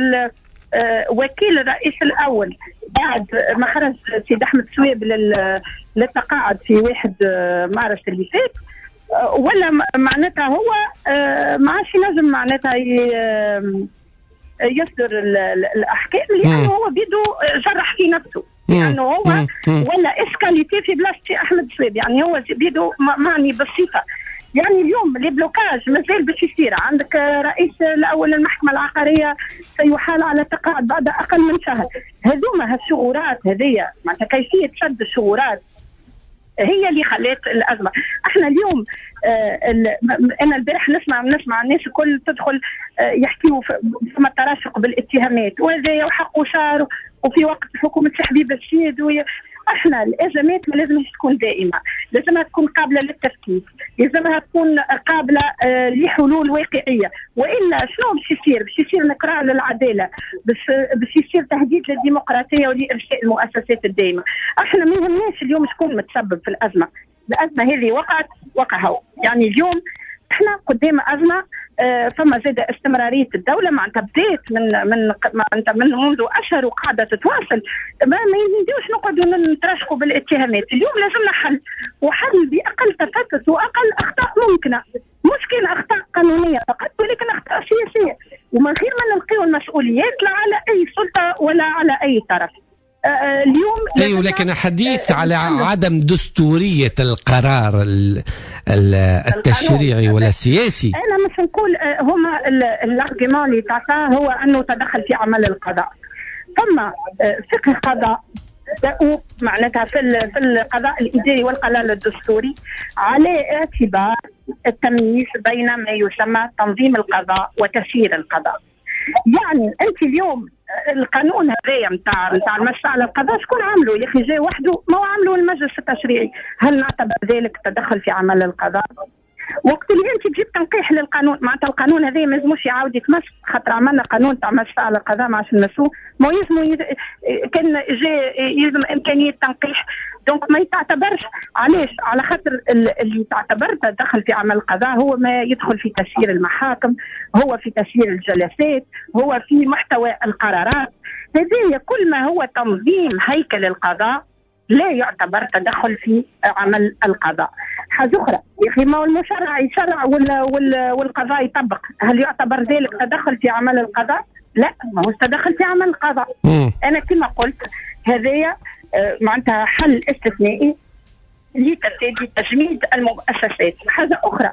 آه وكيل الرئيس الاول بعد ما خرج سيد احمد سويب للتقاعد في واحد آه مارس اللي فات، آه ولا معناتها هو آه ما عادش ينجم معناتها يصدر الاحكام لانه هو بيدو جرح في نفسه، لانه هو ولا اسكاليتي في بلاصه احمد سويب، يعني هو بيدو معني بالصفه. يعني اليوم لي بلوكاج مازال باش يصير. عندك رئيس الاول المحكمه العقاريه سيحال على التقاعد بعد اقل من شهر. هذوما هالشغورات هذيا معناتها كيفيه شد الشغورات هي اللي خلات الازمه. احنا اليوم آه انا البارح نسمع نسمع الناس الكل تدخل آه يحكيوا ثم التراشق بالاتهامات وهذا وحق وشار، وفي وقت حكومه حبيب السيد. احنا الازمات ما لازمش تكون دائمه، لازمها تكون قابله للتفكيك، لازمها تكون قابله آه لحلول واقعيه، والا شنو باش يصير؟ باش يصير نكرار للعداله، باش باش يصير تهديد للديمقراطيه ولارساء المؤسسات الدائمه. احنا ما يهمناش اليوم شكون متسبب في الازمه، الازمه هذه وقعت وقعها. يعني اليوم احنا قدام ازمه آه فما زاد استمراريه الدوله، معناتها بدات من من معناتها من منذ اشهر وقاعده تتواصل. ما, ما يزيدوش نقعدوا نتراشقوا بالاتهامات. اليوم لازمنا حل، وحل باقل تفتت واقل اخطاء ممكنه، مش كان اخطاء قانونيه فقط ولكن اخطاء سياسيه، ومن غير ما نلقيو المسؤوليات لا على اي سلطه ولا على اي طرف. آه اليوم ايوه، لكن حديث على عدم دستوريه القرار التشريعي ولا السياسي. انا مش نقول هما الارجيومون اللي تعطاه هو انه تدخل في عمل القضاء. ثم فقه القضاء دؤوب معناتها في في القضاء الاداري والقضاء الدستوري على اعتبار التمييز بين ما يسمى تنظيم القضاء وتسيير القضاء. يعني انت اليوم القانون هذايا نتاع نتاع المسألة القضاء شكون عملوا؟ يا اخي جاي وحده، ما هو عملوا المجلس التشريعي. هل نعتبر ذلك تدخل في عمل القضاء؟ وقت اللي انت تجيب تنقيح للقانون، معناتها القانون هذا ما يلزموش يعاود يتمس، خاطر عملنا قانون تاع مسألة القضاء ما عادش نمسوه، ما يلزموا يز... كان جاء يلزم امكانيه تنقيح، دونك ما يتعتبرش. علاش؟ على خاطر اللي تعتبر تدخل في عمل القضاء هو ما يدخل في تسيير المحاكم، هو في تسيير الجلسات، هو في محتوى القرارات. هذه كل ما هو تنظيم هيكل القضاء لا يعتبر تدخل في عمل القضاء. حاجة أخرى يا أخي، ما هو المشرع يشرع ولا ولا والقضاء يطبق، هل يعتبر ذلك تدخل في عمل القضاء؟ لا، ما هو تدخل في عمل القضاء. مم. أنا كما قلت هذايا معناتها حل استثنائي لتفادي تجميد المؤسسات. حاجة أخرى،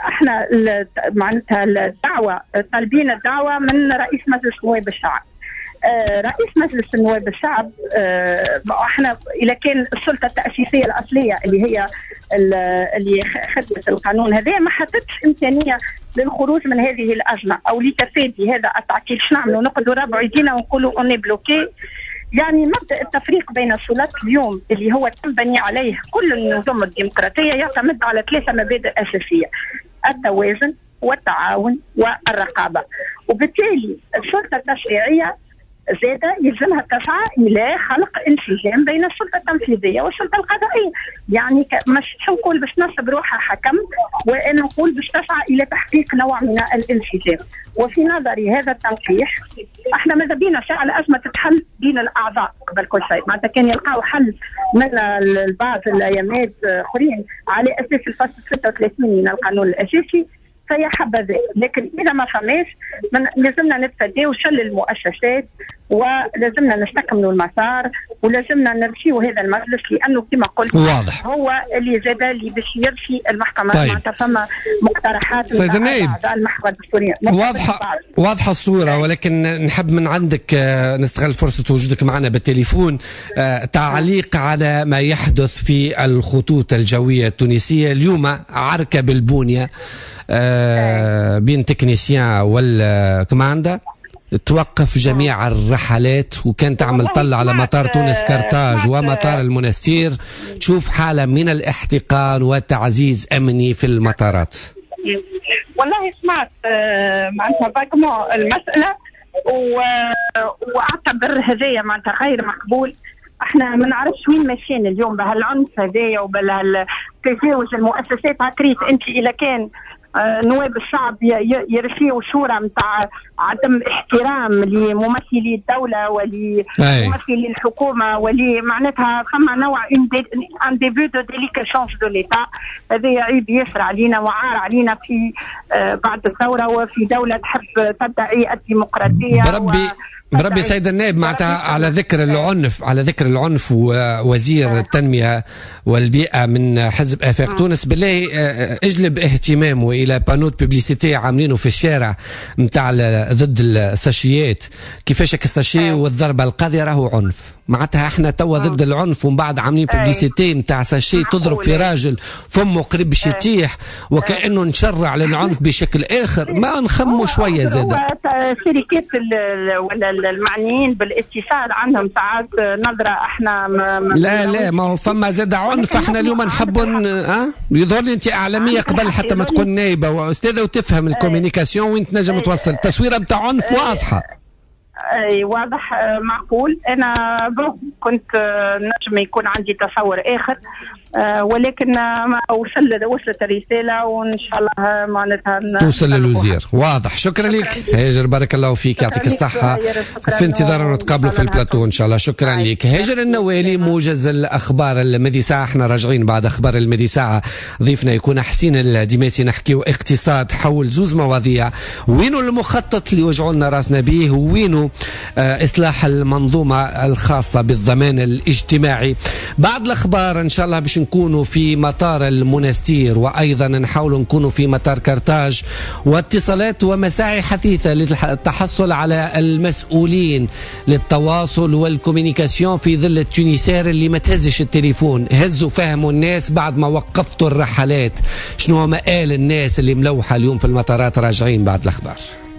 احنا معناتها الدعوة طالبين الدعوة من رئيس مجلس نواب الشعب. رئيس مجلس النواب الشعب احنا اذا كان السلطه التاسيسيه الاصليه اللي هي اللي خدمت القانون هذا ما حطتش امكانيه للخروج من هذه الازمه او لتفادي هذا التعكيل. شنو نعملوا؟ نقعدوا رابع ايدينا ونقولوا اوني بلوكي؟ يعني مبدا التفريق بين السلطات اليوم اللي هو تنبني عليه كل النظم الديمقراطيه يعتمد على ثلاثه مبادئ اساسيه: التوازن والتعاون والرقابه. وبالتالي السلطه التشريعيه زادة يلزمها تسعى إلى خلق انسجام بين السلطة التنفيذية والسلطة القضائية. يعني مش نقول باش نصب روحها حكم، وأنا نقول باش تسعى إلى تحقيق نوع من الانسجام. وفي نظري هذا التنقيح احنا ماذا بينا ساعة الأزمة تتحل بين الأعضاء قبل كل شيء، معناتها كان يلقاو حل من البعض الأيامات آخرين على أساس الفصل ستة وثلاثين من القانون الأساسي فيا حبذا. لكن إذا ما فماش لازمنا نتفاداو شل المؤسسات ولازمنا نستكملوا المسار ولازمنا نرشيو هذا المجلس لأنه كما قلت واضح هو اللي زاد اللي باش يرشي المحكمة. طيب. معناتها فما مقترحات سيد النائب المحكمة الدستورية واضحة واضحة الصورة، ولكن نحب من عندك نستغل فرصة وجودك معنا بالتليفون تعليق على ما يحدث في الخطوط الجوية التونسية اليوم. عركة بالبونية بين تكنيسيان والكماندا، توقف جميع الرحلات وكان تعمل طلع على مطار تونس كرتاج ومطار المنستير. تشوف حالة من الاحتقان وتعزيز أمني في المطارات. والله سمعت معناتها باكمو المسألة واعتبر هذايا معناتها غير مقبول. احنا ما نعرفش وين ماشيين اليوم بهالعنف هذايا وبالتجاوز المؤسسات. هكريت انت اذا كان نواب الشعب يرفيوا شورى متاع عدم احترام لممثلي الدولة ولممثلي الحكومة ولي معناتها فما نوع ان ديبيو دو ديليكاشونس دو ليتا. هذا عيب ياسر علينا وعار علينا في بعد الثورة وفي دولة تحب تدعي الديمقراطية. بربي بربي سيد النائب معناتها على ذكر العنف على ذكر العنف ووزير التنمية والبيئة من حزب آفاق تونس بالله اجلب اهتمامه الى بانوت ببليسيتي عاملينه في الشارع نتاع ضد الساشيات. كيفاش الساشي والضربة القاضية راهو عنف. معناتها احنا توا ضد العنف ومن بعد عاملين ببليسيتي نتاع ساشي تضرب في راجل فمه قريب باش يتيح وكأنه نشرع للعنف بشكل آخر. ما نخموا شوية زادة. شركات ولا المعنيين بالاتصال عندهم ساعات نظرة احنا لا لا ما هو فما زاد عنف. احنا اليوم نحب اه يظهر لي انت اعلاميه قبل حتى ما تكون نائبه واستاذه وتفهم الكوميونيكاسيون وين تنجم توصل التصويره نتاع عنف واضحه. اي واضح معقول. انا كنت نجم يكون عندي تصور اخر آه ولكن ما وصل وصلت الرساله وان شاء الله معناتها توصل للوزير. واضح. شكرا لك هاجر، بارك الله فيك، يعطيك الصحه. في انتظار نتقابلوا في البلاتو ان شاء الله. شكرا لك هاجر النوالي، موجز الاخبار المدي ساعه. احنا راجعين بعد اخبار المدي ساعه. ضيفنا يكون حسين الديماتي، نحكيو اقتصاد حول زوز مواضيع. وينو المخطط اللي وجعوا لنا راسنا به وينو آه اصلاح المنظومه الخاصه بالضمان الاجتماعي. بعد الاخبار ان شاء الله باش نكونوا في مطار المنستير وأيضا نحاول نكونوا في مطار كرتاج، واتصالات ومساعي حثيثة للتحصل على المسؤولين للتواصل والكوميونيكاسيون في ظل التونسير اللي ما تهزش التليفون. هزوا فهموا الناس بعد ما وقفتوا الرحلات. شنو مآل الناس اللي ملوحة اليوم في المطارات؟ راجعين بعد الأخبار.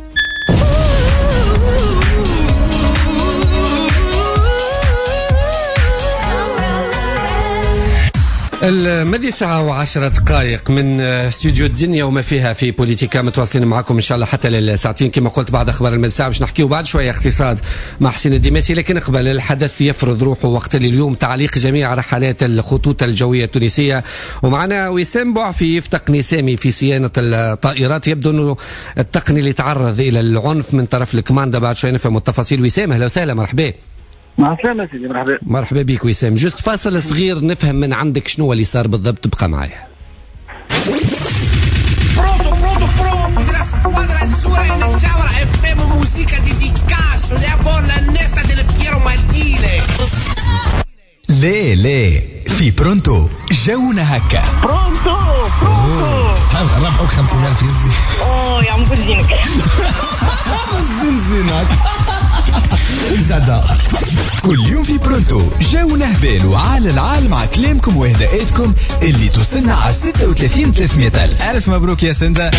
المدي ساعة وعشرة دقائق من استوديو الدنيا وما فيها في بوليتيكا. متواصلين معكم إن شاء الله حتى للساعتين كما قلت بعد أخبار المدي ساعة. باش نحكيو بعد شوية اقتصاد مع حسين الديماسي، لكن قبل الحدث يفرض روحه وقت اليوم تعليق جميع رحلات الخطوط الجوية التونسية. ومعنا وسام بوعفيف تقني سامي في صيانة الطائرات. يبدو أنه التقني اللي تعرض إلى العنف من طرف الكماندا. بعد شوية نفهم التفاصيل. وسام أهلا وسهلا، مرحبا. مع السلامة سيدي. مرحبا مرحبا بك وسام. جست فاصل صغير نفهم من عندك شنو اللي صار بالضبط. تبقى معايا. Pronto, pronto, pronto della squadra azzurra in Giaura F M musica di Di Castro della bolla annesta delle Piero Maddine. ليه ليه في برونتو جونا هكا برونتو برونتو ربحوا خمسين ألف يزي اوه يا عم بنزينك بنزينك جدع. كل يوم في برونتو جونا هبال وعلى العال مع كلامكم وهداءاتكم اللي توصلنا على ستة وثلاثين ثلاثمية ألف. ألف مبروك يا سندا.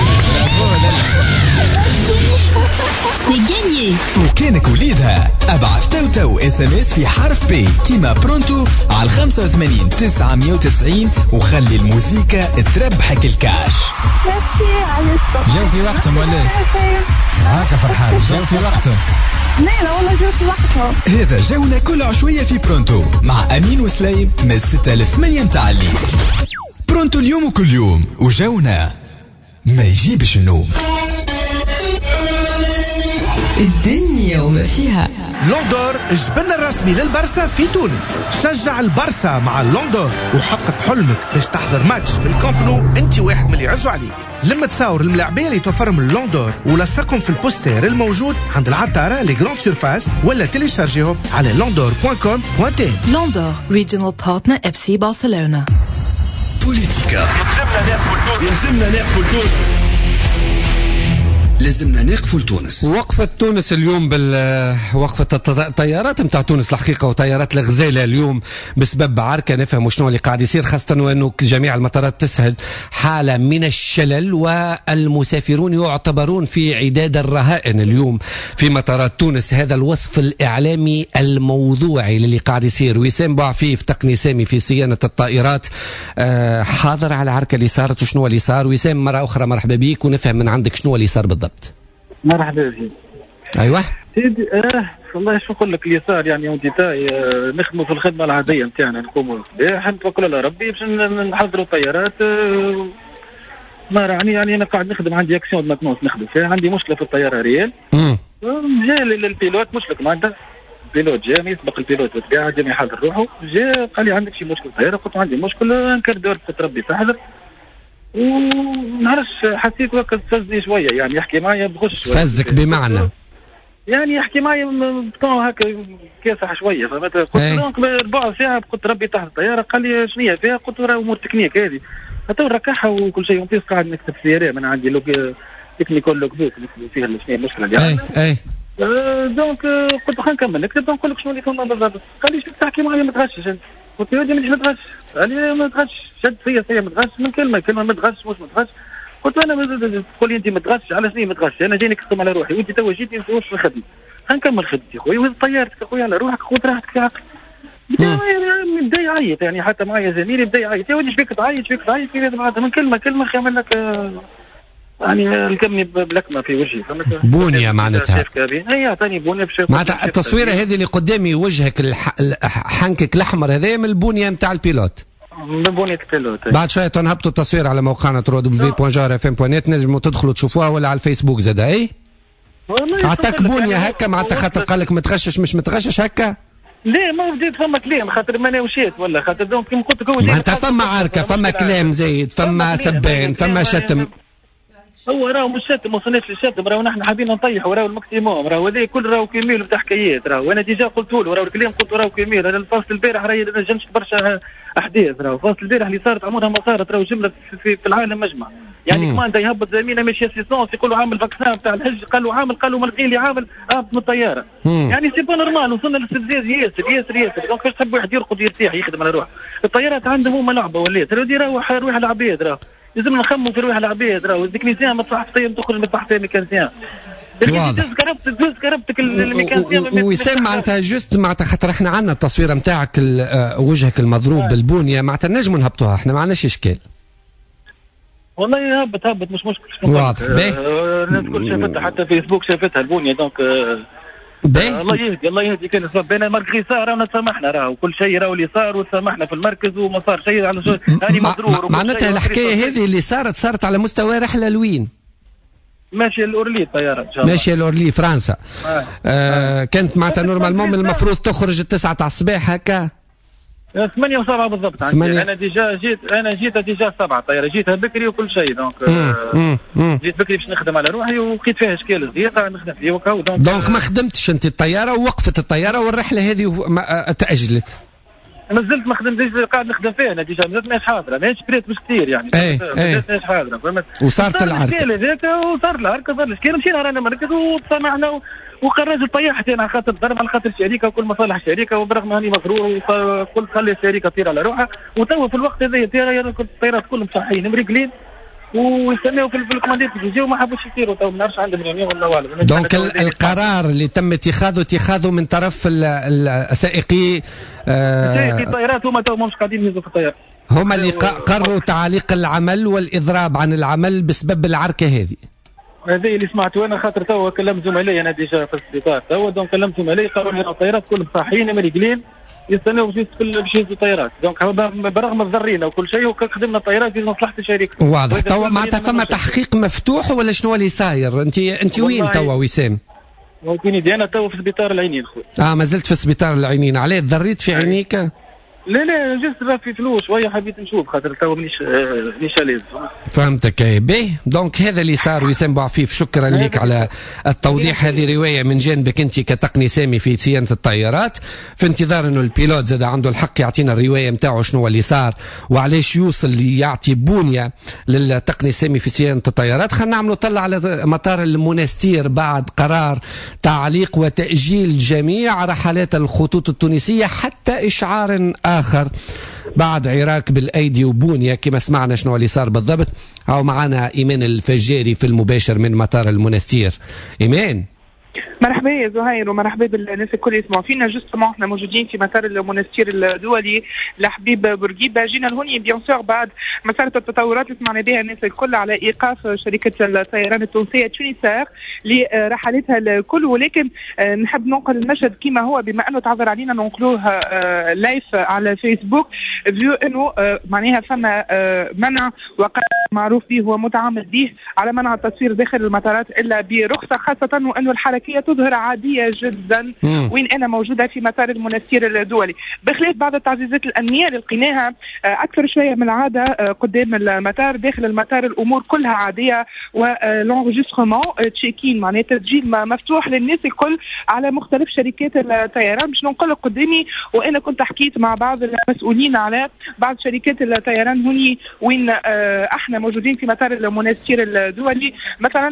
وكانك وليدها ابعث توتو اس ام اس في حرف بي كيما برونتو على خمسة وثمانين تسعمية وتسعين وخلي الموسيقى تربحك الكاش. جاو في وقتهم ولا هاكا فرحان جاو في وقتهم. لا لا والله جاو في وقتهم. هذا جونا كل عشوية في برونتو مع أمين وسليم من ستة لثمانية متاع الليل. برونتو اليوم وكل يوم وجونا ما يجيبش النوم. الدنيا وما فيها. لوندور الجبن الرسمي للبرسا في تونس. شجع البرسا مع اللوندور وحقق حلمك باش تحضر ماتش في الكامب نو انت واحد من اللي يعزوا عليك. لما تصاور الملاعبيه اللي توفرهم اللوندور ولصقهم في البوستير الموجود عند العطاره لي جراند سيرفاس ولا تيليشارجيهم على لوندور دوت كوم دوت تي. لوندور ريجيونال بارتنر اف سي برشلونه. بوليتيكا يلزمنا نقفل تونس لازمنا نقفل تونس. وقفة تونس اليوم بالوقفة الطيارات متاع تونس الحقيقة وطيارات الغزالة اليوم بسبب عركة نفهم شنو اللي قاعد يصير، خاصة وأنه جميع المطارات تسهج حالة من الشلل والمسافرون يعتبرون في عداد الرهائن اليوم في مطارات تونس. هذا الوصف الإعلامي الموضوعي للي قاعد يصير. وسام بوعفيف تقني سامي في صيانة الطائرات حاضر على العركة اللي صارت وشنو اللي صار. وسام مرة أخرى مرحبا بيك ونفهم من عندك شنو اللي صار بالضبط. مرحبا بك. ايوه سيدي اه والله شو نقول لك اللي صار يعني اونتي تاعي آه نخدموا في الخدمه العاديه نتاعنا نقوموا بها نتوكلوا على ربي باش نحضروا طيارات آه ما راني يعني انا قاعد نخدم عندي اكسيون ماكنونس نخدم فيها عندي مشكله في الطياره ريال جا للبيلوت مشكله معناتها البيلوت جا ما يسبق البيلوت بالطبيعه جا يحضر روحه جا قال لي عندك شي مشكل طياره قلت عندي مشكله نكردور قلت ربي تحضر ونعرفش حسيت وقت تفزني شويه يعني يحكي معايا بغش تفزك بمعنى يعني يحكي معايا بطون هكا كاسح شويه فهمت. قلت له ربع ساعه قلت ربي تحت الطياره قال لي شنو هي فيها قلت له راه امور تكنيك هذه حتى نركعها وكل شيء ومبيس قاعد نكتب سيارة من عندي لوك تكنيكال لوك بوك نكتب فيها شنو هي المشكله ديالها. اي اي أه دونك قلت له خلينا نكمل نكتب نقول لك شنو اللي كنا بالضبط. قال لي شو تحكي معايا ما تغشش انت. قلت له مانيش متغش. قال لي ما تغش شد فيا فيا ما تغش من كلمه كلمه ما تغش مش ما تغش. قلت له انا تقول لي انت ما تغش على شنو ما تغش انا جاي نخدم على روحي وانت تو جيتي واش في خدمتي خلينا نكمل خدمتي خويا وين طيارتك خويا على روحك خذ راحتك في عقلك. بدا يعيط يعني حتى معايا زميلي بدا يعيط يا ولدي ايش بيك تعيط ايش بيك تعيط في هذا من كلمه كلمه خيمل لك يعني الكمني بلكمه في وجهي فهمت. بونيه معناتها هي اعطاني بونيه معناتها التصويره هذه اللي قدامي وجهك الح... حنكك الاحمر هذا من البونيه نتاع البيلوت من بونيه البيلوت. بعد شويه تنهبطوا التصوير على موقعنا ترو دبليو دوت جار اف ام دوت نت نجموا تدخلوا تشوفوها ولا على الفيسبوك زاد. اي عطاك بونيه هكا معناتها خاطر قال لك متغشش مش متغشش هكا. ليه ما بديت فما كلام خاطر ما ناوشيت ولا خاطر دونك كيما قلت لك هو معناتها فما عركه فما كلام زايد فما سبان فما شتم. هو راهو مش شتم ما وصلناش للشتم راهو نحن حابين نطيحوا راهو الماكسيموم راهو هذا كل راهو كيميل بتاع حكايات راهو انا ديجا قلت له راهو الكلام قلت راهو كيميل انا الفصل البارح راهي ما نجمش برشا احداث راهو الفصل البارح اللي صارت عمرها ما صارت راهو جمله في, في, في العالم مجمع يعني كمان دا يهبط زميله ماشي اسيستونس يقولوا عامل فاكسان بتاع الحج قالوا عامل قالوا ملغي لي عامل هبط من الطياره يعني سي با نورمال وصلنا للاستفزاز ياسر ياسر ياسر دونك كيفاش تحب واحد يرقد يرتاح يخدم على روحه. الطيارات عندهم هما لعبه ولات راهو يروح روح العباد راهو لازم نخمم في روح العباد راهو التكنيسيان ما تصحش تخرج من تحت الميكانيسيان واضح كربت دوز كربتك الميكانيسيان ويسمى معناتها جوست معناتها خاطر احنا عندنا التصويره نتاعك وجهك المضروب بالبونيه معناتها نجموا نهبطوها احنا ما عندناش اشكال والله هبط هبط مش مشكل واضح باهي الناس الكل شافتها حتى فيسبوك شافتها البونيه دونك باهي الله يهدي الله يهدي كان السبب انا مركي صار راهو سامحنا راهو كل شيء راهو اللي صار وسامحنا في المركز وما صار شيء على شو هاني مضرور معناتها الحكايه هذه اللي صارت صارت على مستوى رحله لوين؟ ماشي الاورلي الطياره ان شاء الله ماشي الاورلي فرنسا. آه. آه كانت معناتها نورمالمون المفروض تخرج التسعة تاع الصباح هكا ثمانية وسبعة بالضبط عندي انا ديجا جيت انا جيت ديجا سبعة طياره جيتها بكري وكل شيء دونك آه جيت بكري باش نخدم على روحي ولقيت فيها اشكال صغيره نخدم فيه وكاو دونك دونك ما خدمتش انت الطياره ووقفت الطياره والرحله هذه تاجلت. مازلت ما خدمتش قاعد نخدم فيها انا ديجا مازلت ماهيش حاضره ماهيش بريت مش كثير يعني مازلت ماهيش حاضره فهمت وصارت العركه هذاك وصار العركه صار الاشكال مشينا رانا مركز وتصنعنا وقررت طيحت انا خاطر ضرب على خاطر الشركه وكل مصالح الشركه وبرغم اني مغرور وقلت خلي الشركه تطير على روحها وتوا في الوقت هذا الطيارات كلهم صحيين مريقلين ويستناو في الكومانديت يجيو ما حبوش يطيروا تو ما نعرفش عندهم ريونيون ولا والو. دونك القرار اللي تم اتخاذه اتخاذه من طرف السائقي سائقي الطيارات هما تو مش قاعدين يهزوا في الطياره هما اللي قرروا تعليق العمل والاضراب عن العمل بسبب العركه هذه. هذه اللي سمعته انا خاطر توا كلمت زملائي انا ديجا في السبيطار توا دونك كلمت زملائي قالوا لي الطيارات كلهم صاحيين مريقلين يستناو باش باش يهزوا الطيارات دونك برغم الضرينا وكل شيء وخدمنا الطيارات في مصلحه الشركه. واضح. توا معناتها فما تحقيق مفتوح ولا شنو اللي صاير؟ انت انت وين توا وسام؟ ممكن انا توا في سبيطار العينين خويا. اه ما زلت في سبيطار العينين. عليه تضريت في عينيك؟ لا لا جست في فلوس شويه حبيت نشوف خاطر توا مانيش مانيش لازم. فهمتك اي باهي. دونك هذا اللي صار وسام بوعفيف شكرا لك على التوضيح. هذه روايه من جانبك انت كتقني سامي في صيانه الطيارات في انتظار انه البيلوت زاد عنده الحق يعطينا الروايه نتاعو شنو اللي صار وعلاش يوصل يعطي بنيه للتقني سامي في صيانه الطيارات. خلينا نعملوا طلع على مطار المنستير بعد قرار تعليق وتاجيل جميع رحلات الخطوط التونسيه حتى اشعار آخر بعد عراك بالأيدي وبونيا كما سمعنا شنو اللي صار بالضبط. أو معنا إيمان الفجاري في المباشر من مطار المنستير. إيمان مرحبا يا زهير ومرحبا بالناس الكل يسمعوا فينا. جوستومون احنا موجودين في مطار المنستير الدولي لحبيب بورقيبه. جينا لهوني بيان سور بعد مساله التطورات اللي سمعنا بها الناس الكل على ايقاف شركه الطيران التونسيه تونسير لرحلاتها الكل، ولكن نحب ننقل المشهد كما هو بما انه تعذر علينا ننقلوه لايف على فيسبوك فيو انه معناها فما منع وقع معروف به ومتعامل به على منع التصوير داخل المطارات الا برخصه، خاصه وانه الحركيه تظهر عاديه جدا مم. وين انا موجوده في مطار المنستير الدولي، بخلاف بعض التعزيزات الامنيه اللي لقيناها اكثر شويه من العاده قدام المطار. داخل المطار الامور كلها عاديه والانجسترمون تشيكين معناها تسجيل مفتوح للناس الكل على مختلف شركات الطيران. باش ننقل قدامي وانا كنت حكيت مع بعض المسؤولين على بعض شركات الطيران هوني وين احنا موجودين في مطار المنستير الدولي. مثلا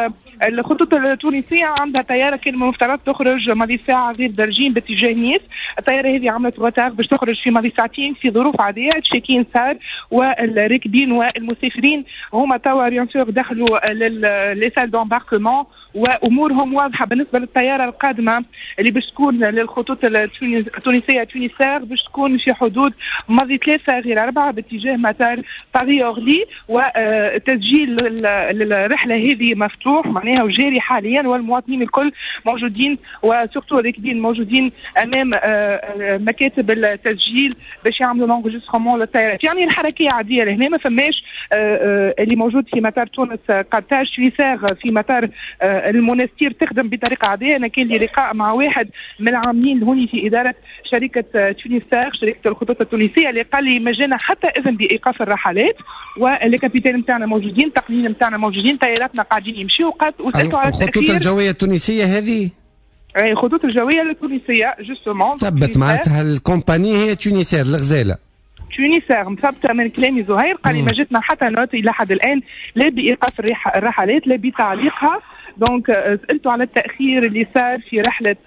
الخطوط التونسيه عندها طياره كان المفترض تخرج ماضي ساعه غير درجين باتجاه نيس، الطياره هذه عملت غوتار باش تخرج في ماضي ساعتين في ظروف عاديه. تشيكين صار والراكبين والمسافرين هما توا بيان سور دخلوا للسال دامباركمون وامورهم واضحه. بالنسبه للطياره القادمه اللي باش تكون للخطوط التونسيه تونسير باش تكون في حدود ماضي ثلاثه غير اربعه باتجاه مطار باري اورلي، وتسجيل الرحله هذه مفتوح معناها وجاري حاليا، والمواطنين الكل موجودين وسورتو الراكبين موجودين امام مكاتب التسجيل باش يعملوا لونجسترومون للطيارات. يعني الحركيه عاديه لهنا ما فماش اللي موجود في مطار تونس قرطاج تونسير في مطار المنستير تخدم بطريقه عاديه. انا كان لي لقاء مع واحد من العاملين هوني في اداره شركه تونسير شركه الخطوط التونسيه اللي قال لي ما جانا حتى اذن بايقاف الرحلات، والكابيتان نتاعنا موجودين، التقنيين نتاعنا موجودين، طياراتنا قاعدين يمشيو وقت وسالتوا على التاخير. الخطوط الجويه التونسيه هذه اي الخطوط الجويه التونسيه جوستومون ثبت معناتها الكومباني هي تونسير الغزاله تونسير مثبته من كلامي زهير. قال لي ما جتنا حتى نوت الى حد الان لا بايقاف الرحلات لا بتعليقها. دونك سألته على التأخير اللي صار في رحلة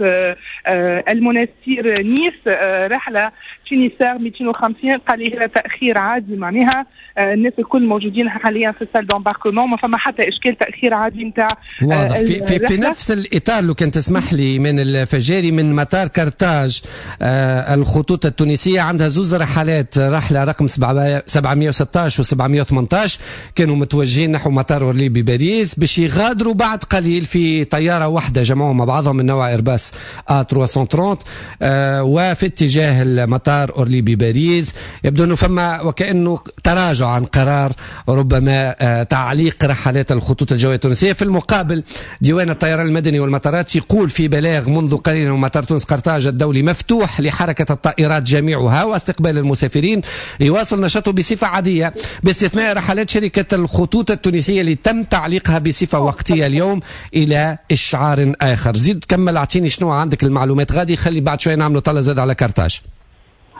المنستير نيس رحلة تونسير مئتين وخمسين، قال لي هذا تأخير عادي معناها الناس الكل موجودين حاليا في السال دامباركمون ما فما حتى إشكال، تأخير عادي نتاع واضح. في, في, في نفس الإطار لو كان تسمح لي من الفجاري من مطار قرطاج الخطوط التونسية عندها زوز رحلات، رحلة رقم سبعمئة وستة عشر و سبعمئة وثمانية عشر كانوا متوجهين نحو مطار أورلي بباريس باش يغادروا بعد قليل في طيارة واحدة جمعوا مع بعضهم من نوع إيرباص آ ثلاثمئة وثلاثين آه وفي اتجاه المطار أورلي بباريس. يبدو أنه فما وكأنه تراجع عن قرار ربما آه تعليق رحلات الخطوط الجوية التونسية. في المقابل ديوان الطيران المدني والمطارات يقول في بلاغ منذ قليل أن مطار تونس قرطاج الدولي مفتوح لحركة الطائرات جميعها واستقبال المسافرين يواصل نشاطه بصفة عادية باستثناء رحلات شركة الخطوط التونسية اللي تم تعليقها بصفة وقتية اليوم إلى إشعار آخر. زيد كمل أعطيني شنو عندك المعلومات غادي، خلي بعد شوية نعملوا طلة زاد على قرطاج.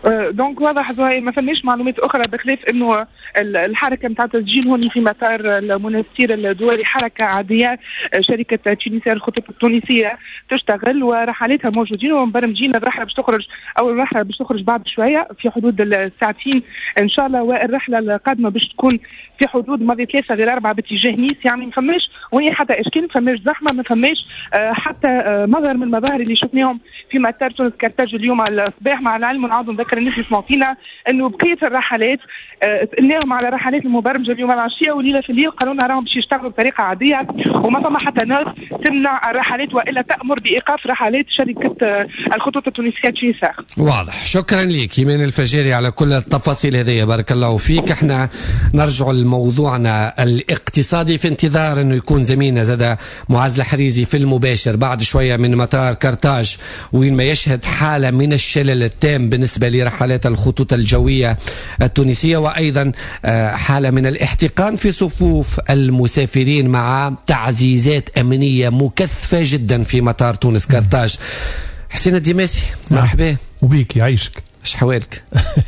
دونك واضح زهير ما فماش معلومات اخرى بخلاف انه الحركه نتاع تسجيل هوني في مطار المنستير الدولي حركه عاديه. شركه تونسيه الخطوط التونسيه تشتغل ورحلاتها موجودين ومبرمجين الرحله باش تخرج او الرحله باش تخرج بعد شويه في حدود الساعتين ان شاء الله، والرحله القادمه باش تكون في حدود ماضي ثلاثه غير اربعه باتجاه نيس. يعني ما فماش وين حتى اشكال، ما فماش زحمه، ما فماش حتى مظهر من المظاهر اللي شفناهم في مطار تونس كرتاج اليوم على الصباح. مع العلم ونعاود نذكر الناس اللي يسمعوا فينا انه بقيه الرحلات سالناهم على رحلات المبرمجه اليوم العشيه وليله في الليل قالوا لنا راهم باش يشتغلوا بطريقه عاديه وما فما حتى ناس تمنع الرحلات والا تامر بايقاف رحلات شركه الخطوط التونسيه تشيساخ. واضح. شكرا لك ايمان الفجيري على كل التفاصيل هذه، بارك الله فيك. احنا نرجع لموضوعنا الاقتصادي في انتظار انه يكون زميلنا زاد معز الحريزي في المباشر بعد شويه من مطار كرتاج، وين ما يشهد حاله من الشلل التام بالنسبه لرحلات الخطوط الجويه التونسيه، وايضا حاله من الاحتقان في صفوف المسافرين مع تعزيزات امنيه مكثفه جدا في مطار تونس كرتاج. حسين الدماسي مرحبا. وبيك يعيشك. ايش حوالك؟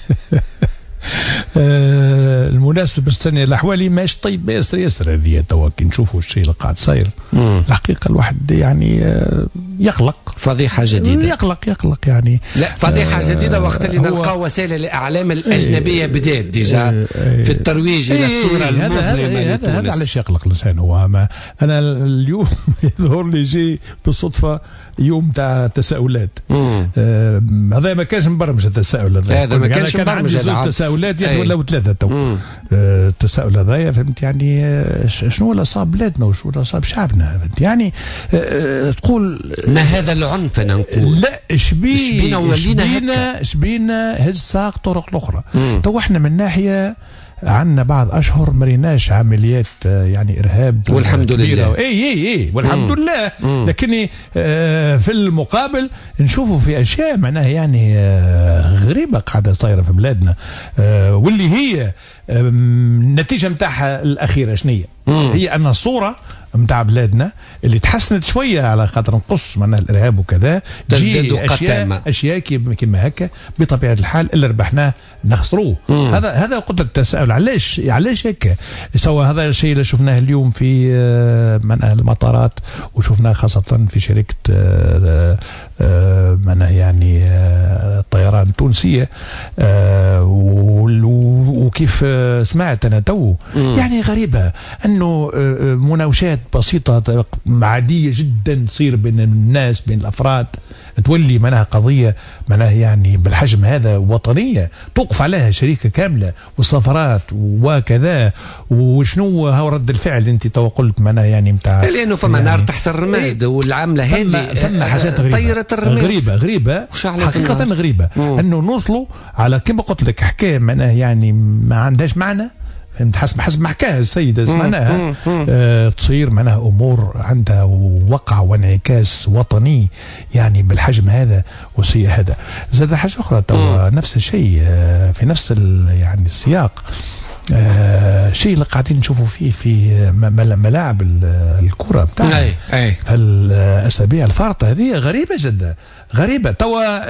آه المناسبة باش تسني الأحوالي ماش طيب ياسر ياسر هذه توا كي نشوفوا الشيء اللي قاعد صاير. الحقيقة الواحد يعني آه يقلق. فضيحة جديدة. يقلق يقلق يعني. لا فضيحة آه جديدة وقت اللي نلقاو وسائل الإعلام الأجنبية بدات ديجا آه في الترويج إلى الصورة المظلمة لتونس. هذا علاش يقلق الإنسان. هو ما أنا اليوم يظهر لي جي بالصدفة يوم تاع تساؤلات. آه هذا ما كانش مبرمج التساؤل هذا. هذا ما كانش مبرمج هذا. تساؤلات يعني ولا ثلاثة تو. التساؤل هذايا فهمت يعني آه شنو اللي صاب بلادنا وشنو اللي صاب شعبنا فهمت يعني آه تقول ما هذا العنف انا نقول. لا شبينا شبينا ولينا شبينا هز ساق طرق الاخرى. تو احنا من ناحيه عندنا بعض اشهر مريناش عمليات يعني ارهاب والحمد لله. اي اي اي والحمد مم. لله. مم. لكن آه في المقابل نشوفوا في اشياء معناها يعني آه غريبه قاعده صايره في بلادنا آه واللي هي آه النتيجه نتاعها الاخيره شنية؟ هي ان الصوره متاع بلادنا اللي تحسنت شويه على خاطر نقص معناها الارهاب وكذا تزداد اشياء اشياء كيما هكا بطبيعه الحال اللي ربحناه نخسروه. هذا هذا قلت لك التساؤل علاش علاش هكا. سواء هذا الشيء اللي شفناه اليوم في معناها المطارات وشفناه خاصه في شركه معناها يعني الطيران التونسيه وكيف سمعت انا تو يعني غريبه انه مناوشات بسيطه عاديه جدا تصير بين الناس بين الافراد تولي معناها قضيه معناها يعني بالحجم هذا وطنيه توقف عليها شركه كامله والسفرات وكذا. وشنو هو رد الفعل انت تو قلت معناها يعني نتاع لانه فما يعني نار تحت الرماد والعامله هذه فما حاجات غريبه طيره الرماد غريبه غريبه حقيقه غريبه انه نوصلوا على كما قلت لك حكايه معناها يعني ما عندهاش معنى فهمت حسب حسب ما حكاها السيده سمعناها آه تصير معناها امور عندها وقع وانعكاس وطني يعني بالحجم هذا والسيء هذا. زاد حاجه اخرى تو نفس الشيء آه في نفس يعني السياق آه شيء اللي قاعدين نشوفوا فيه في ملاعب الكره بتاعنا الاسابيع الفارطه هذه غريبه جدا غريبه. توا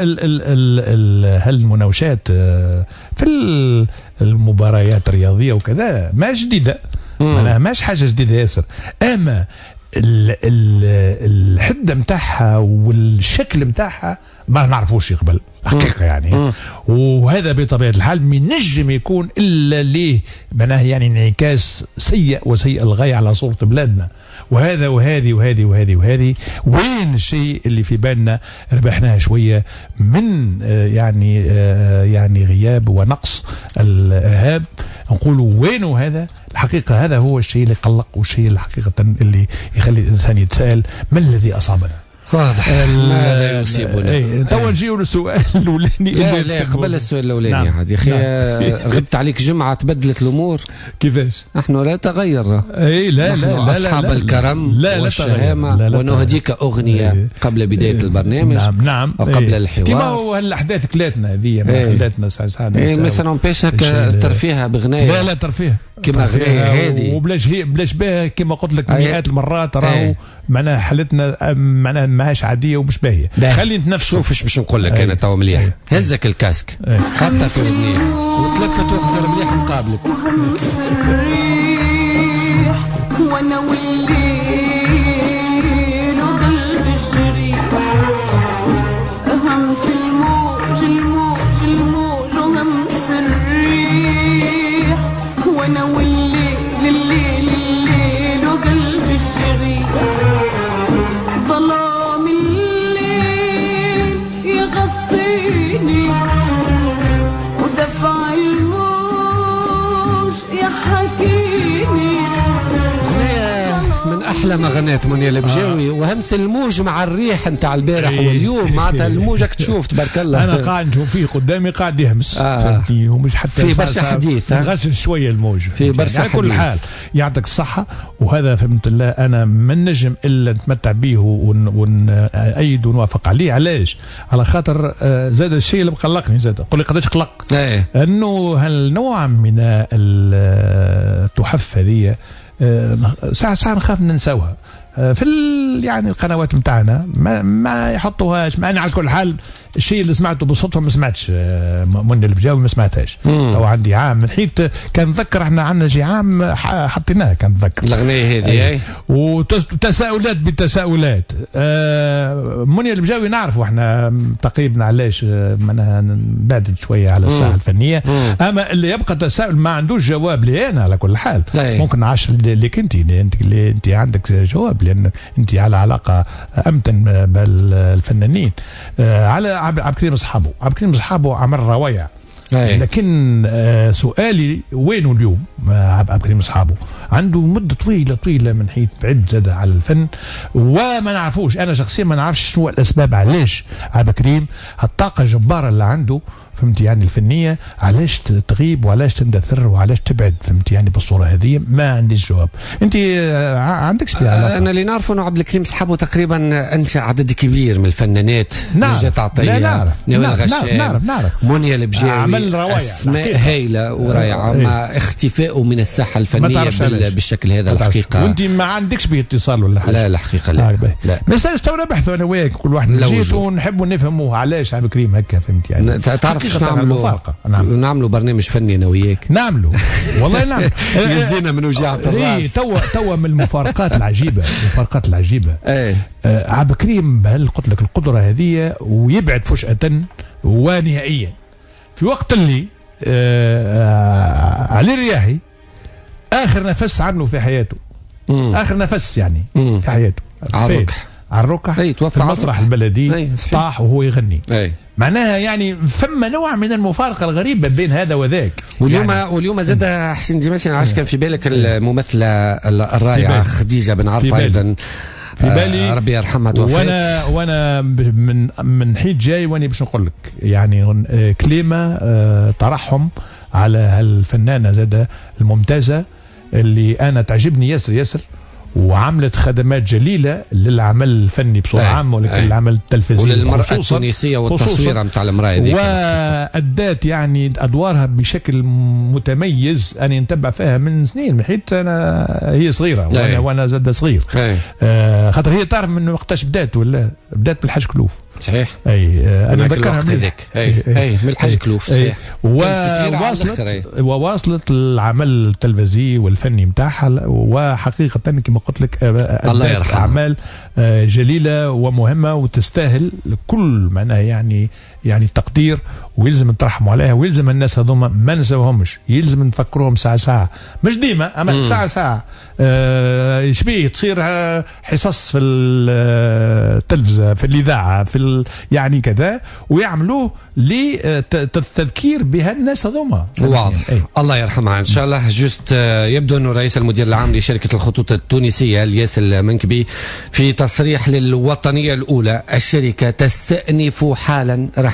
هالمناوشات آه في المباريات الرياضيه وكذا ما جديده انا ماش حاجه جديده ياسر، اما ال ال الحده نتاعها والشكل نتاعها ما نعرفوش قبل حقيقه يعني مم. وهذا بطبيعه الحال من نجم يكون الا ليه معناه يعني انعكاس سيء وسيء الغايه على صوره بلادنا. وهذا وهذه وهذه وهذه وهذه وين الشيء اللي في بالنا ربحناه شويه من يعني يعني غياب ونقص الارهاب نقولوا وينه هذا. الحقيقه هذا هو الشيء اللي قلق والشيء اللي حقيقه اللي يخلي الانسان يتساءل ما الذي اصابنا. واضح ماذا يصيبنا. ايه تو نجيو للسؤال الاولاني. لا لا قبل السؤال الاولاني عاد يا اخي غبت عليك جمعه تبدلت الامور. كيفاش؟ نحن لا تغير. اي لا لا لا اصحاب لا لا الكرم لا والشهامه لا لا ونهديك اغنيه ايه قبل بدايه ايه البرنامج. نعم نعم وقبل ايه الحوار كما هو هالاحداث كلاتنا هذه ايه كلاتنا ساعه ايه مثلا نبيشك ترفيها بغنايه. لا لا ترفيه كما غنايه هذه وبلاش هي بلاش بها كما قلت لك مئات المرات راهو معناها حالتنا معناها ما ماهيش عاديه ومش باهيه. خلي نتنفسوا. شوف ايش باش نقول لك انا تو مليح. هزك الكاسك حتى في ودنيك وتلفت واخزر مليح مقابلك. وانا والليل وقلب الشريك همس الموج الموج الموج وهمس الريح وانا والليل الليل الليل وقلب الشريك ظلام الليل يغطيني ودفع الموج يحكيني. من احلى ما غنات منيا البجاوي. آه. وهمس الموج مع الريح نتاع البارح واليوم معناتها الموجك تشوف تبارك الله. انا قاعد نشوف فيه قدامي قاعد يهمس. آه. فهمتني ومش حتى في برشا حديث. غسل شويه الموج في برشا على كل حال يعطيك الصحه. وهذا فهمت الله انا ما نجم الا نتمتع به ونأيد ونوافق عليه. علاش؟ على خاطر زاد الشيء اللي مقلقني زاد. قول لي قداش قلق؟ ايه انه هالنوع من التحف هذه ساعة ساعة نخاف ننسوها في يعني القنوات نتاعنا ما, ما يحطوهاش. ما انا على كل حال الشيء اللي سمعته بالصدفه ما سمعتش منى البجاوي ما سمعتهاش. او عندي عام من حيت كان نذكر احنا عندنا شي عام حطيناه كان نذكر الاغنيه هذه اي وتساؤلات بالتساؤلات. آه منى البجاوي نعرفوا احنا تقريبا علاش معناها بعدت شويه على الساحه الفنيه. مم. اما اللي يبقى تساؤل ما عندوش جواب لي انا على كل حال. أي. ممكن عشر لك انت انت اللي انت عندك جواب لان انت على علاقه امتن بالفنانين. آه على عبد الكريم اصحابه. عبد الكريم اصحابه عمل روايع. لكن آه سؤالي وينه اليوم عبد الكريم اصحابه؟ عنده مده طويله طويله من حيث بعد زاد على الفن وما نعرفوش. انا شخصيا ما نعرفش شنو الاسباب علاش عبد الكريم هالطاقه الجباره اللي عنده فهمت يعني الفنيه علاش تغيب وعلاش تندثر وعلاش تبعد فهمت يعني بالصوره هذه. ما عنديش جواب. انت عندكش علاقه؟ انا اللي نعرفه انه عبد الكريم صحابه تقريبا انشا عدد كبير من الفنانات. نعرف. لا نعرف. نوال غشام. نعرف نعرف منيا البجاوي. اسماء هايله ورائعه. مع اختفائه من الساحه الفنيه بالشكل هذا الحقيقه. وانت ما عندكش به اتصال ولا حاجه؟ لا الحقيقه لا. لا بس تو نبحثوا انا وياك كل واحد جيت ونحبوا نفهموا علاش عبد الكريم هكا فهمت يعني. تعرف نعملوا نعملوا برنامج فني انا وياك. نعملوا والله نعمل. يزينا من وجعة الراس. توا توا من المفارقات العجيبه المفارقات العجيبه. ايه آه عبد الكريم بهل قلت لك القدره هذه ويبعد فجأة ونهائيا في وقت اللي آه علي الرياحي اخر نفس عنه في حياته. مم. اخر نفس يعني مم. في حياته على الركح على الركح في المسرح البلدي طاح وهو يغني. أي. معناها يعني فما نوع من المفارقه الغريبه بين هذا وذاك. واليوم يعني واليوم زاد حسين ديماسي عاش كان في بالك الممثله الرائعه خديجه بن عرفه ايضا في بالي. آه ربي يرحمها توفت. وانا وانا من من حيت جاي واني باش نقول لك يعني كلمه آه ترحم على هالفنانه زاده الممتازه اللي انا تعجبني ياسر ياسر وعملت خدمات جليله للعمل الفني بصوره عامه ولكن العمل التلفزيوني وللمراه التونسيه والتصوير نتاع المراه هذيك وادات يعني ادوارها بشكل متميز. انا نتبع فيها من سنين من حيت انا هي صغيره وانا وانا زاد صغير. آه خاطر هي تعرف من وقتاش بدات ولا بدات بالحاج كلوف. صحيح. اي آه انا ذكرها هذاك. اي اي من الحاج كلوف صحيح. وواصلت وواصلت العمل التلفزيوني والفني نتاعها وحقيقه كما قلت لك الله يرحمها اعمال جليله ومهمه وتستاهل كل معناها يعني يعني تقدير ويلزم نترحموا عليها ويلزم الناس هذوما ما نساوهمش. يلزم نفكروهم ساعه ساعه مش ديما اما مم. ساعه ساعه آه شبيه تصير حصص في التلفزه في الاذاعه في يعني كذا ويعملوه للتذكير بها الناس هذوما. واضح. يعني الله يرحمها ان شاء الله. جوست يبدو انه رئيس المدير العام لشركه الخطوط التونسيه الياس المنكبي في تصريح للوطنيه الاولى الشركه تستأنف حالا رحلة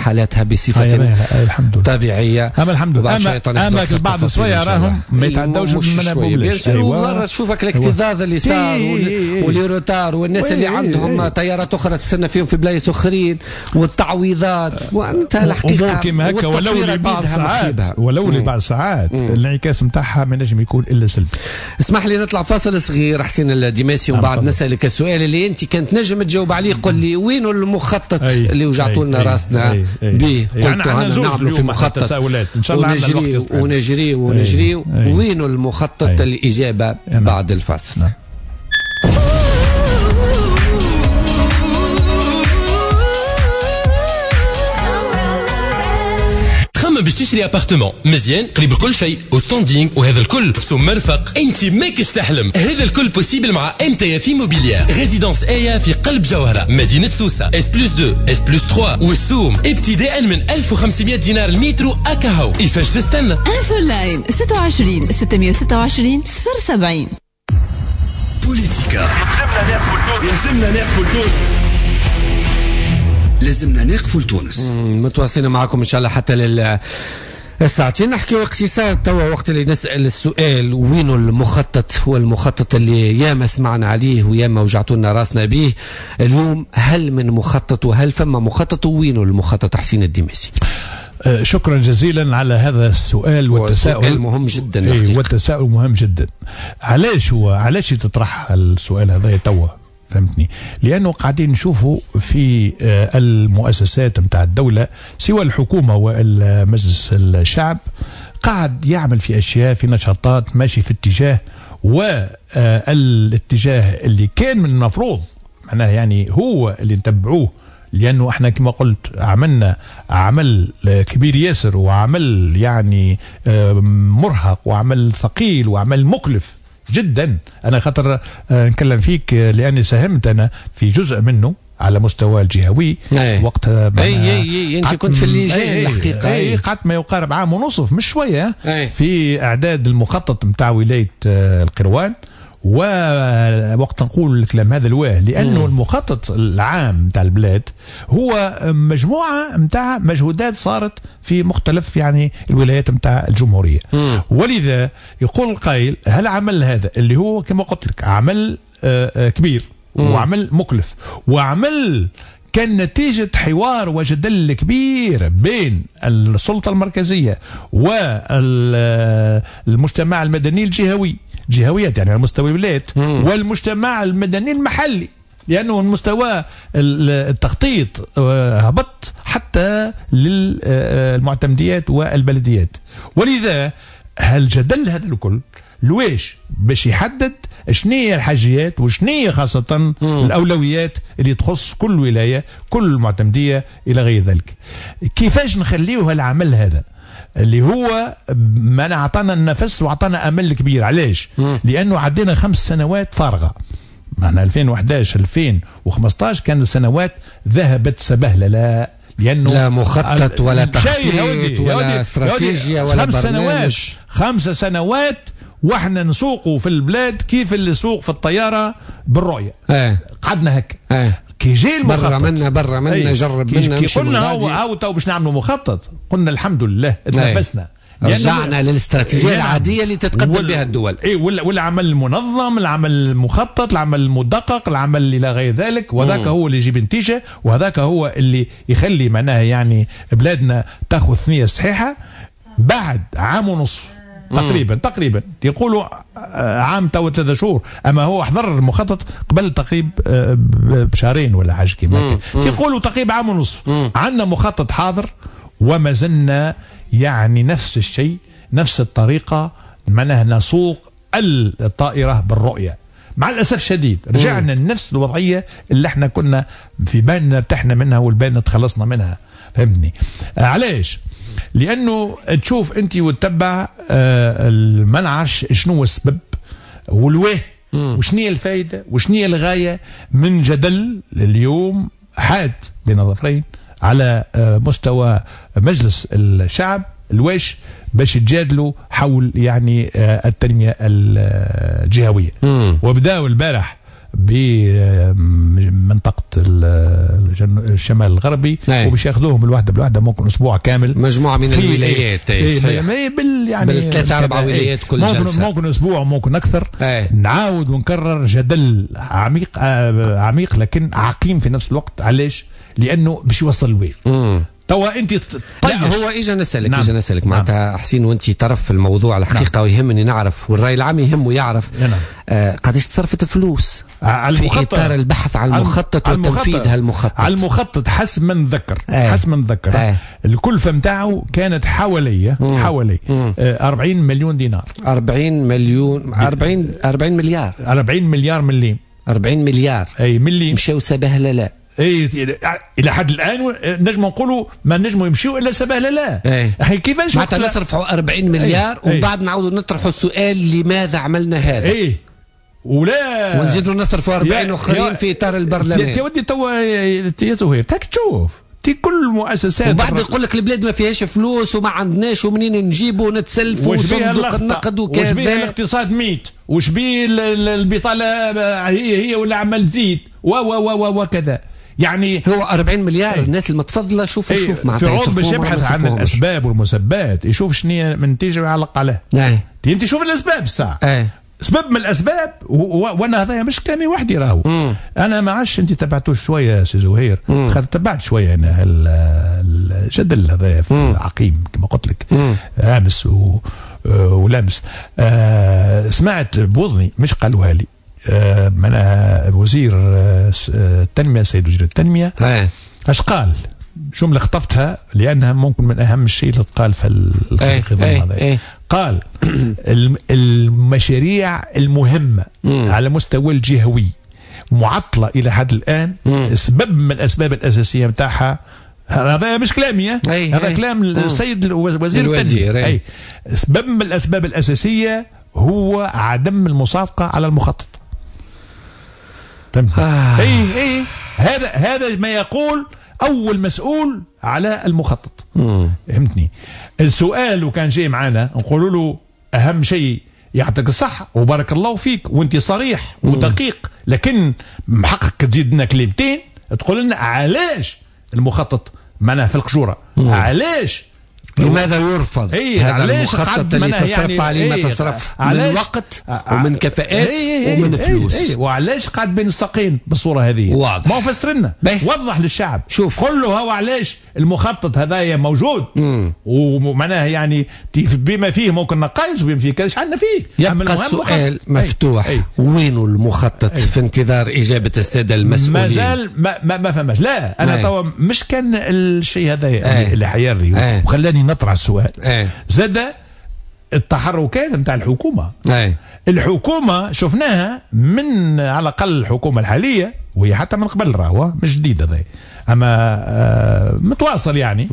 حالاتها بصفه الحمد لله طبيعيه. اما الحمد لله اما اما بعض شويه راهم ما يتعداوش المنابولش. ايوه تشوفك الاكتظاظ اللي صار واللي روتار والناس اللي عندهم طيارات اخرى تستنى فيهم في بلايص اخرين والتعويضات وانت الحقيقه كيما هكا ولو لبعض ساعات ولو لبعض ساعات الانعكاس نتاعها ما نجم يكون الا سلبي. اسمح لي نطلع فاصل صغير حسين الدماسي ومن بعد نسالك السؤال اللي انت كنت نجم تجاوب عليه. قل لي وين المخطط أي اللي وجعتوا لنا راسنا به؟ قلت انا نعملوا في مخطط ان شاء الله ونجري ونجري ونجري وين المخطط؟ الاجابه بعد الفاصل. باش تشري ابارتمون مزيان قريب كل شيء وستاندينغ وهذا الكل ثم مرفق انت ماكش تحلم. هذا الكل بوسيبل مع ام تي اف موبيليير. ريزيدونس ايا في قلب جوهره مدينه سوسه اس بلس اثنين اس بلس ثلاثة والسوم ابتداء من ألف وخمسمائة دينار المترو اكاهو. كيفاش تستنى؟ انفو لاين ستة وعشرين ستمائة وستة وعشرين صفر سبعين. بوليتيكا يلزمنا نقفل تونس لازمنا نقفل تونس. متواصلين معكم ان شاء الله حتى لل الساعتين نحكيو اقتصاد. توا وقت اللي نسال السؤال وينو المخطط؟ هو المخطط اللي ياما سمعنا عليه وياما وجعتونا راسنا به. اليوم هل من مخطط وهل فما مخطط وينو المخطط؟ حسين الدماسي. آه شكرا جزيلا على هذا السؤال والتساؤل. سؤال مهم جدا. ايه والتساؤل مهم جدا. علاش هو علاش تطرح السؤال هذا توا؟ فهمتني؟ لأنه قاعدين نشوفوا في المؤسسات متاع الدولة سوى الحكومة والمجلس الشعب قاعد يعمل في أشياء في نشاطات ماشي في اتجاه والاتجاه اللي كان من المفروض معناه يعني هو اللي نتبعوه. لأنه احنا كما قلت عملنا عمل كبير ياسر وعمل يعني مرهق وعمل ثقيل وعمل مكلف جدا. انا خاطر نكلم فيك لاني ساهمت انا في جزء منه على مستوى الجهوي. أيه. وقتها اي اي اي انت كنت في اللجان الحقيقه. اي قعدت ما يقارب عام ونصف مش شويه أيه. في اعداد المخطط نتاع ولايه القروان. ووقت نقول الكلام هذا الواه لانه مم. المخطط العام نتاع البلاد هو مجموعه نتاع مجهودات صارت في مختلف يعني الولايات نتاع الجمهوريه. مم. ولذا يقول القائل هل عمل هذا اللي هو كما قلت لك عمل آآ آآ كبير مم. وعمل مكلف وعمل كان نتيجة حوار وجدل كبير بين السلطة المركزية والمجتمع المدني الجهوي جهويات يعني على مستوى الولايات والمجتمع المدني المحلي. لأنه المستوى التخطيط هبط حتى للمعتمديات والبلديات. ولذا الجدل هذا الكل لويش باش يحدد شنية الحاجيات وشنية خاصة مم. الأولويات اللي تخص كل ولاية كل معتمدية إلى غير ذلك. كيفاش نخليه العمل هذا اللي هو ما أعطانا النفس وأعطانا أمل كبير؟ علاش؟ مم. لأنه عدينا خمس سنوات فارغة. معنا ألفين وأحد عشر ألفين وخمسة عشر كانت سنوات ذهبت سبهلة لا لأنه لا مخطط ولا تخطيط ولا استراتيجية ولا خمس برنامج. سنوات خمس سنوات واحنا نسوقوا في البلاد كيف اللي سوق في الطيارة بالرؤية. اه. قعدنا هيك. اه. كي جاي المخطط برا منا برا منا ايه. جرب منا كي قلنا هو هاو تو باش نعملوا مخطط قلنا الحمد لله اتنفسنا. رجعنا للاستراتيجيه العاديه اللي تتقدم وال... بها الدول. اي والعمل المنظم العمل المخطط العمل المدقق العمل الى غير ذلك وذاك هو اللي يجيب نتيجه وهذاك هو اللي يخلي معناها يعني بلادنا تاخذ ثنيه صحيحه بعد عام ونصف تقريبا تقريبا يقولوا عام تو ثلاثة شهور اما هو حضر المخطط قبل تقريب بشهرين ولا حاجه كيما هكا يقولوا تقريبا عام ونصف. عندنا مخطط حاضر وما زلنا يعني نفس الشيء نفس الطريقه معناها نسوق الطائره بالرؤيه. مع الاسف الشديد رجعنا لنفس الوضعيه اللي احنا كنا في بالنا ارتحنا منها والبالنا تخلصنا منها. فهمتني؟ علاش؟ لانه تشوف انت وتتبع آه ما نعرفش شنو السبب والواه وشنية الفائده وشنية الغايه من جدل اليوم حاد بين الظفرين على آه مستوى مجلس الشعب الواش باش يتجادلوا حول يعني آه التنميه الجهويه. وبداوا البارح بمنطقة الشمال الغربي وباش ياخذوهم بالوحدة بالوحدة ممكن أسبوع كامل مجموعة من الولايات بال يعني بالثلاثة أربع ولايات كل ممكن جلسة ممكن أسبوع ممكن أكثر. ايه. نعاود ونكرر جدل عميق آه عميق لكن عقيم في نفس الوقت. علاش؟ لأنه باش يوصل الوين. توا انت لا هو اجى نسالك نعم. اجى نسالك معناتها نعم. حسين وانت طرف في الموضوع الحقيقه نعم. ويهمني نعرف والراي العام يهمه يعرف نعم. آه قداش تصرفت فلوس في اطار البحث على المخطط وتنفيذ هالمخطط. على المخطط حسب ما نتذكر آه. حسب ما نتذكر آه. الكلفه نتاعو كانت حوالي حوالي آه أربعين مليون دينار. أربعين مليون أربعين أربعين مليار أربعين مليار مليم أربعين مليار اي مليم مشاو سبهله لا اي الى حد الان نجم نقولوا ما نجموا يمشيوا الا سبهله لا. اي كيفاش معناتها نصرفوا أربعين مليار ومن بعد نعاودوا نطرحوا السؤال لماذا عملنا هذا؟ اي ولا ونزيدوا نصرفوا أربعين اخرين في اطار البرلمان. يا ودي توا يا زهير تاك تشوف تي كل المؤسسات وبعد يقول لك البلاد ما فيهاش فلوس وما عندناش ومنين نجيبوا ونتسلفوا وصندوق النقد وكذا. وش بيه الاقتصاد ميت وش بيه البطاله هي هي ولا عمال تزيد و و وكذا. يعني هو أربعين مليار ايه. الناس المتفضله شوف ايه. شوف معناتها في عوض باش يبحث عن الاسباب والمسببات يشوف شنو من نتيجه ويعلق عليها. ايه. انت شوف الاسباب الساعه ايه. سبب من الاسباب وانا هذا مش كلامي وحدي راهو. مم. انا ما عادش انت تبعتوش شويه سي زهير خاطر تبعت شويه انا الجدل هذا عقيم كما قلت لك امس و... ولامس. آه سمعت بوذني مش قالوها لي آه معناها وزير التنميه السيد وزير التنميه اش قال شو اللي خطفتها لانها ممكن من اهم الشيء اللي تقال في الخطاب هذا. ايه. قال المشاريع المهمه مم. على مستوى الجهوي معطله الى حد الان. مم. سبب من الاسباب الاساسيه نتاعها هذا مش كلامي هذا أي. كلام السيد وزير التنميه. اي سبب من الاسباب الاساسيه هو عدم المصادقه على المخطط. فهمت؟ آه. اي اي هذا هذا ما يقول اول مسؤول على المخطط. فهمتني؟ السؤال وكان جاي معنا نقول له اهم شيء يعطيك الصحه وبارك الله فيك وانت صريح ودقيق لكن محقق تزيد لنا كلمتين تقول لنا علاش المخطط معناها في القجوره علاش لماذا يرفض إيه هذا المخطط اللي تصرف يعني عليه ما إيه تصرف من وقت ومن كفاءات إيه ومن إيه فلوس إيه وعلاش قاعد بين الساقين بالصوره هذه واضح ما هو فسر لنا وضح للشعب شوف قل له هو علاش المخطط هذايا موجود ومعناه يعني بما فيه ممكن نقايص وبما فيه كاش عندنا فيه يبقى السؤال مفتوح أي. وين المخطط أي. في انتظار اجابه الساده المسؤولين ما زال ما, ما, ما فهمش لا انا توا مش كان الشيء هذا اللي حيرني وخلاني نطرح السؤال أي. زاد التحركات نتاع الحكومه. أي. الحكومه شفناها من على الاقل الحكومه الحاليه وهي حتى من قبل راهو مش جديده ذي اما آه متواصل يعني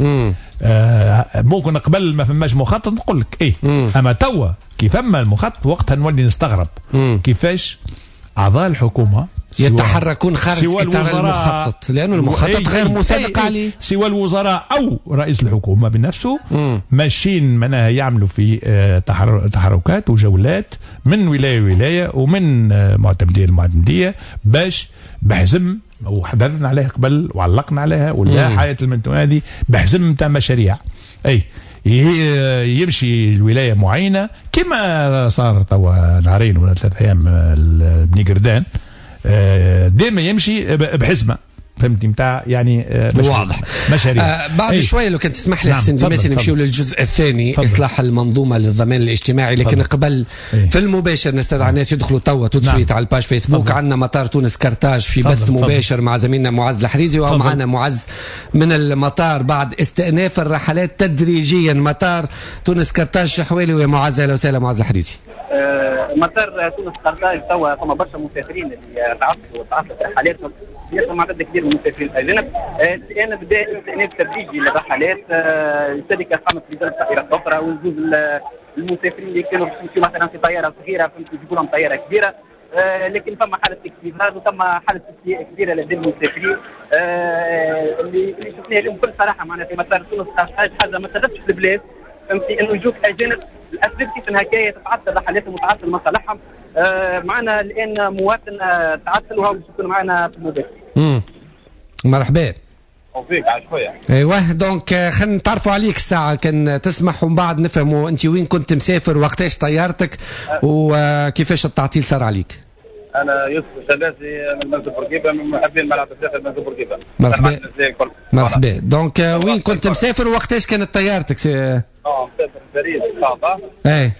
آه ممكن قبل ما فماش مخطط نقول لك ايه مم. اما توا كيف اما المخطط وقتها نولي نستغرب مم. كيفاش اعضاء الحكومه يتحركون خارج اطار المخطط لانه المخطط غير مسابق عليه سوى الوزراء او رئيس الحكومه بنفسه ماشيين معناها يعملوا في تحركات وجولات من ولايه ولايه ومن معتمديه لمعتمديه باش بحزم وحدثنا عليها قبل وعلقنا عليها ولا حياه المنتوى هذه بحزم نتاع مشاريع اي يمشي الولايه معينه كما صار توا نهارين ولا ثلاث ايام بني قردان دائما يمشي بحزمه فهمتني نتاع يعني مشاريع. واضح مشاريع آه بعد أي. شويه لو كنت تسمح لي حسين نعم. ديماسي نمشيو للجزء الثاني فضل. اصلاح المنظومه للضمان الاجتماعي لكن فضل. قبل أي. في المباشر نستدعي الناس يدخلوا توا تدسويت نعم. على الباج فيسبوك عندنا مطار تونس كرتاج في فضل. بث فضل. مباشر مع زميلنا معز الحريزي ومعنا معز من المطار بعد استئناف الرحلات تدريجيا مطار تونس كرتاج شحوالي ومعز اهلا وسهلا معز الحريزي. آه مطار تونس كرتاج توا ثم برشا مسافرين اللي تعطلوا تعطلت رحلاتهم يخدم عدد كبير من المسافرين الاجانب. الان بدا استئناف تدريجي للرحلات. الشركه قامت بضرب طائرات اخرى ونزول المسافرين اللي كانوا يمشوا مثلا في طياره صغيره يجيبوا لهم طياره كبيره. آه لكن ثم حاله اكتظاظ وثم حاله كبيره لدى المسافرين. آه اللي اللي شفناها اليوم بكل صراحه معنا في مطار تونس حاجه ما تغطش البلاد. فهمتي انه يجوك اجانب الاسباب كيف هكايا تتعطل رحلاتهم وتعطل مصالحهم. آه معنا الان مواطن آه تعطل وهو يكون معنا في المباشر. امم مرحبا. وفيك على شويه. ايوه دونك خلينا نتعرفوا عليك الساعه كان تسمح ومن بعد نفهموا انت وين كنت مسافر وقتاش طيارتك وكيفاش التعطيل صار عليك. انا يوسف شلاسي من منزل بورقيبه من محبين ملعب السياسه منزل بورقيبه. مرحبا مرحبا. دونك وين كنت مسافر وقتاش كانت طيارتك؟ اه مسافر باريس صعبه. اي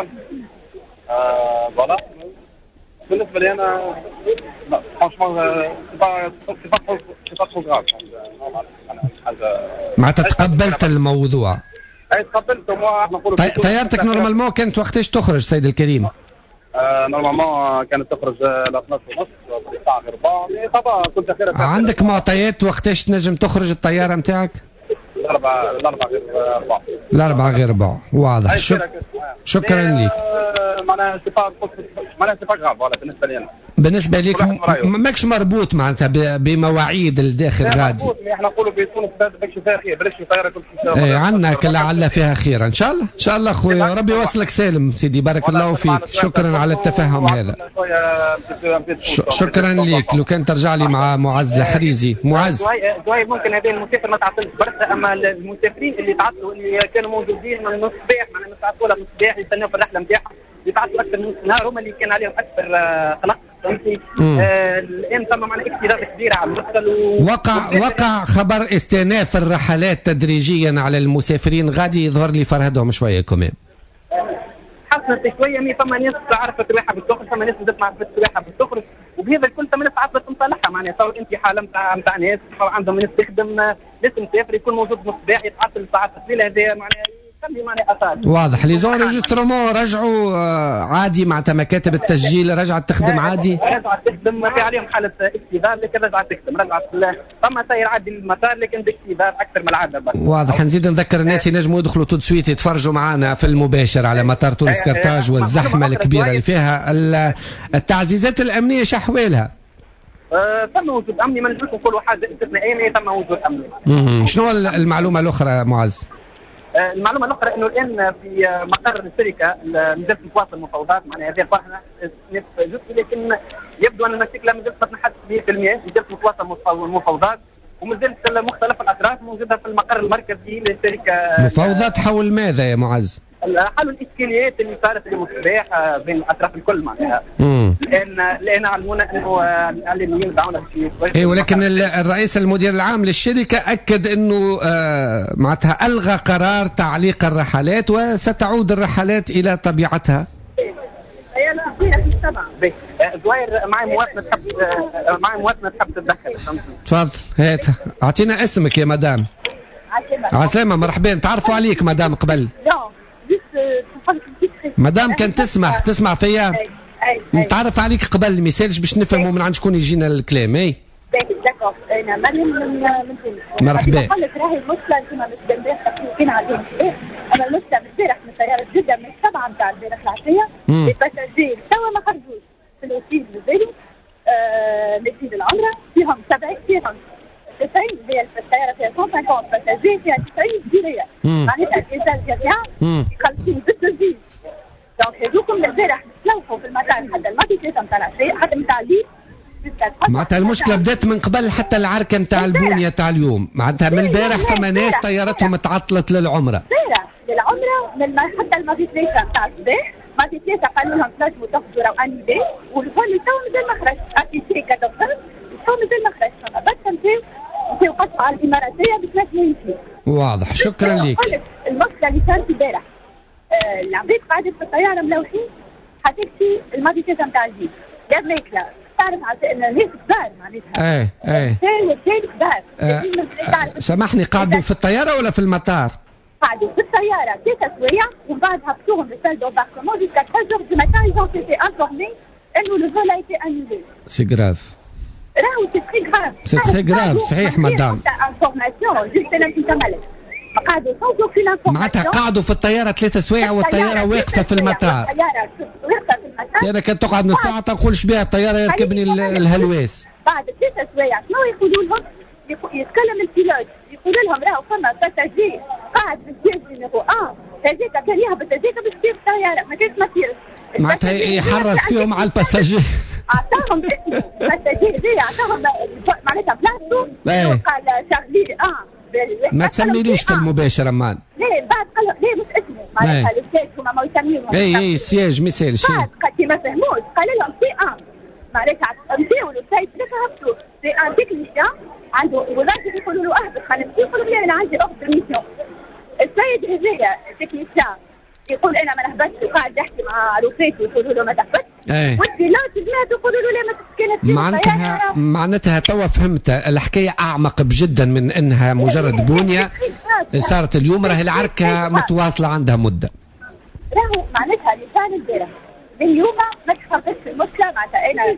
آه فوالا. بالنسبه لي انا فرانشمون سي با سي با سي با ترو غراف. معناتها تقبلت الموضوع. اي تقبلت. احنا نقولوا طيارتك نورمالمون كانت وقتاش تخرج سيد الكريم؟ آه نورمالمون كانت تخرج ل اثناش ونص الساعه غير ربع. طبعا كنت خير. عندك معطيات وقتاش تنجم تخرج الطياره نتاعك؟ الاربعه الاربعه غير ربع. الاربعه غير ربع. واضح. شك... شكرا لك. معناها سي با معناها سي با غراف فوالا بالنسبه لي انا. بالنسبه لك ماكش مربوط معناتها بمواعيد الداخل غادي. احنا نقولوا في تونس باش فيها خير بلاش الطياره كل شيء. اي عندنا لعل فيها خير ان شاء الله. ان شاء الله خويا ربي يوصلك سالم سيدي. بارك الله فيك. شكرا على التفهم هذا. شكرا لك. لو كان ترجع لي مع معز الحريزي. معز زوي ممكن هذا المسافر ما تعطلش برشا اما المسافرين اللي تعطلوا اللي كانوا موجودين من نص صباح معناها تعطلوا نص صباح يستناو في الرحله نتاعهم يتعطلوا اكثر من نهار هم اللي كان عليهم اكثر قلق. فهمتي؟ الان ثم معنا اكتظاظ كبيره على المرسل و... وقع وقع خبر استئناف الرحلات تدريجيا على المسافرين غادي يظهر لي فرهدهم شويه كمان. حسنت شويه مي ثم ناس عرفت رواحها بالتخرج ثم ناس بدات ما عرفتش رواحها بالتخرج وبهذا الكل ثم ناس عرفت مصالحها معناها صار انت حاله نتاع نتاع ناس عندهم ناس تخدم ناس مسافر يكون موجود نص ساعه يتعطل ساعات طويله هذا معناها واضح. لي زونجسترومون رجعوا عادي معناتها مكاتب التسجيل رجعت تخدم عادي؟ رجعت تخدم في عليهم حاله اكتظاظ لكن رجعت تخدم رجعت فما سير عادي للمطار لكن باكتظاظ اكثر من العاده. واضح. نزيد نذكر الناس ينجموا يدخلوا تو سويت يتفرجوا معنا في المباشر على مطار تونس كرتاج والزحمه الكبيره اللي فيها. التعزيزات الامنيه شحوالها؟ ثم وجود امني ما نجمش نقولوا حاجه استثنائيه ثم وجود امني. شنو المعلومه الاخرى معز؟ المعلومه الاخرى انه الان في مقر الشركه مازالت تواصل المفاوضات معناها هذه فرحنا جزء لكن يبدو ان المشكله مازالت ما تنحلش مية بالمية مازالت تواصل المفاوضات ومازالت مختلف الاطراف موجوده في المقر المركزي للشركه. مفاوضات حول ماذا يا معز؟ حل الاشكاليات اللي صارت اليوم الصباح بين الاطراف الكل معناها. لان لان علمونا انه الاعلاميين دعونا في اي ولكن الرئيس المدير العام للشركه اكد انه آه معناتها الغى قرار تعليق الرحلات وستعود الرحلات الى طبيعتها. هي انا في السبعه. زوير معي مواطنه تحب معي مواطنه تحب تتدخل. تفضل هات اعطينا اسمك يا مدام. عسلامة مرحبا. تعرفوا عليك مدام قبل؟ مدام كان تسمح تسمع فيا نتعرف عليك قبل ما يسالش باش نفهموا من عند شكون يجينا الكلام. اي داكور انا مريم من من تونس. مرحبا. نقول لك راهي المشكله انتم مش امبارح كاين عندهم انا المشكله امبارح من طياره جده من السبعه نتاع امبارح العشيه الباساجير توا ما خرجوش في الاوتيل الجزائري الاوتيل العمره فيهم سبعين فيهم تسعين هي الطياره فيها مئتين وخمسين باساجير فيها تسعين جزيريه معناتها الانسان جميعا خالصين ضد الفيز. دونك هذوكم البارح تلوحوا في المكان حتى الماضي ثلاثه نتاع العشيه حتى نتاع الليل. معناتها المشكله بدات من قبل حتى العركه نتاع البنيه تاع اليوم معناتها من البارح فما ناس طيارتهم تعطلت للعمره. البارح للعمره من حتى الماضي ثلاثه نتاع الصباح ماضي ثلاثه قالوا لهم تنجموا تاخذوا رواني بي والفول تو مازال ما خرجش اتيسي كدكتور تو مازال ما خرجش فما بس نمشيو نمشيو قطعه على الاماراتيه باش نجموا يمشيو. واضح. شكرا لك. المشكله اللي صارت البارح العباد قاعدة في الطيارة ملوحين حتكسي الماضي ثلاثة نتاع الجيل قبل ما يكلا تعرف على ان الناس كبار معناتها. ايه ايه والثاني كبار. آه سامحني قعدوا في الطيارة ولا في المطار؟ قعدوا في الطيارة ثلاثة سوايع ومن بعد هبطوهم للسال دومباركمون جوسكا ثلاثة heures du matin ils ont été informés انه لو فول a été annulé. سي غراف. راهو سي تري غراف. سي تري غراف صحيح مدام. انفورماسيون جوست انا كنت مالك. قعدوا صوتوا في الانفورماسيون. معناتها قعدوا في الطيارة ثلاثة سوايع والطيارة واقفة في المطار. الطيارة واقفة في المطار. أنا كانت تقعد نص ساعة تنقول شبيها الطيارة يركبني الهلواس. بعد ثلاثة سوايع شنو يقولوا لهم؟ يتكلم البيلوت يقول لهم راهو فما باساجير قاعد في السياج نيميرو واحد هذيك كان يهبط هذيك باش تصير طياره ما كانت ما تصيرش. معناتها يحرض فيهم على الباساجي. اعطاهم اسمه باساجي زي اعطاهم معناتها بلاصتو قال شارلي اه ما تسميليش في المباشر امان. ليه بعد قال ليه مش اسمه معناتها السياج هما ما يسميوهم. اي اي السياج مثال شيء. بعد قال ما فهموش قال لهم سي ان معناتها نمشيو للسايت ثلاثة هبطوا سي ان تكنيشيان عنده وظيفة يقولوا له اهبط خلينا نمشي يقولوا لي انا عندي اوفر ميسيون. السيد هذايا تكنيشيان يقول انا ما نهبطش وقاعد يحكي مع رفيقي يقولوا له ما تهبطش. ايه والبيلوت جماعة يقولوا له لا ما تسكنش. معناتها معناتها توا فهمت الحكايه اعمق بجدا من انها مجرد بنيه صارت اليوم راهي العركه متواصله عندها مده. راهو معناتها لسان البارح اليوم ما تخرجش المشكله معناتها انا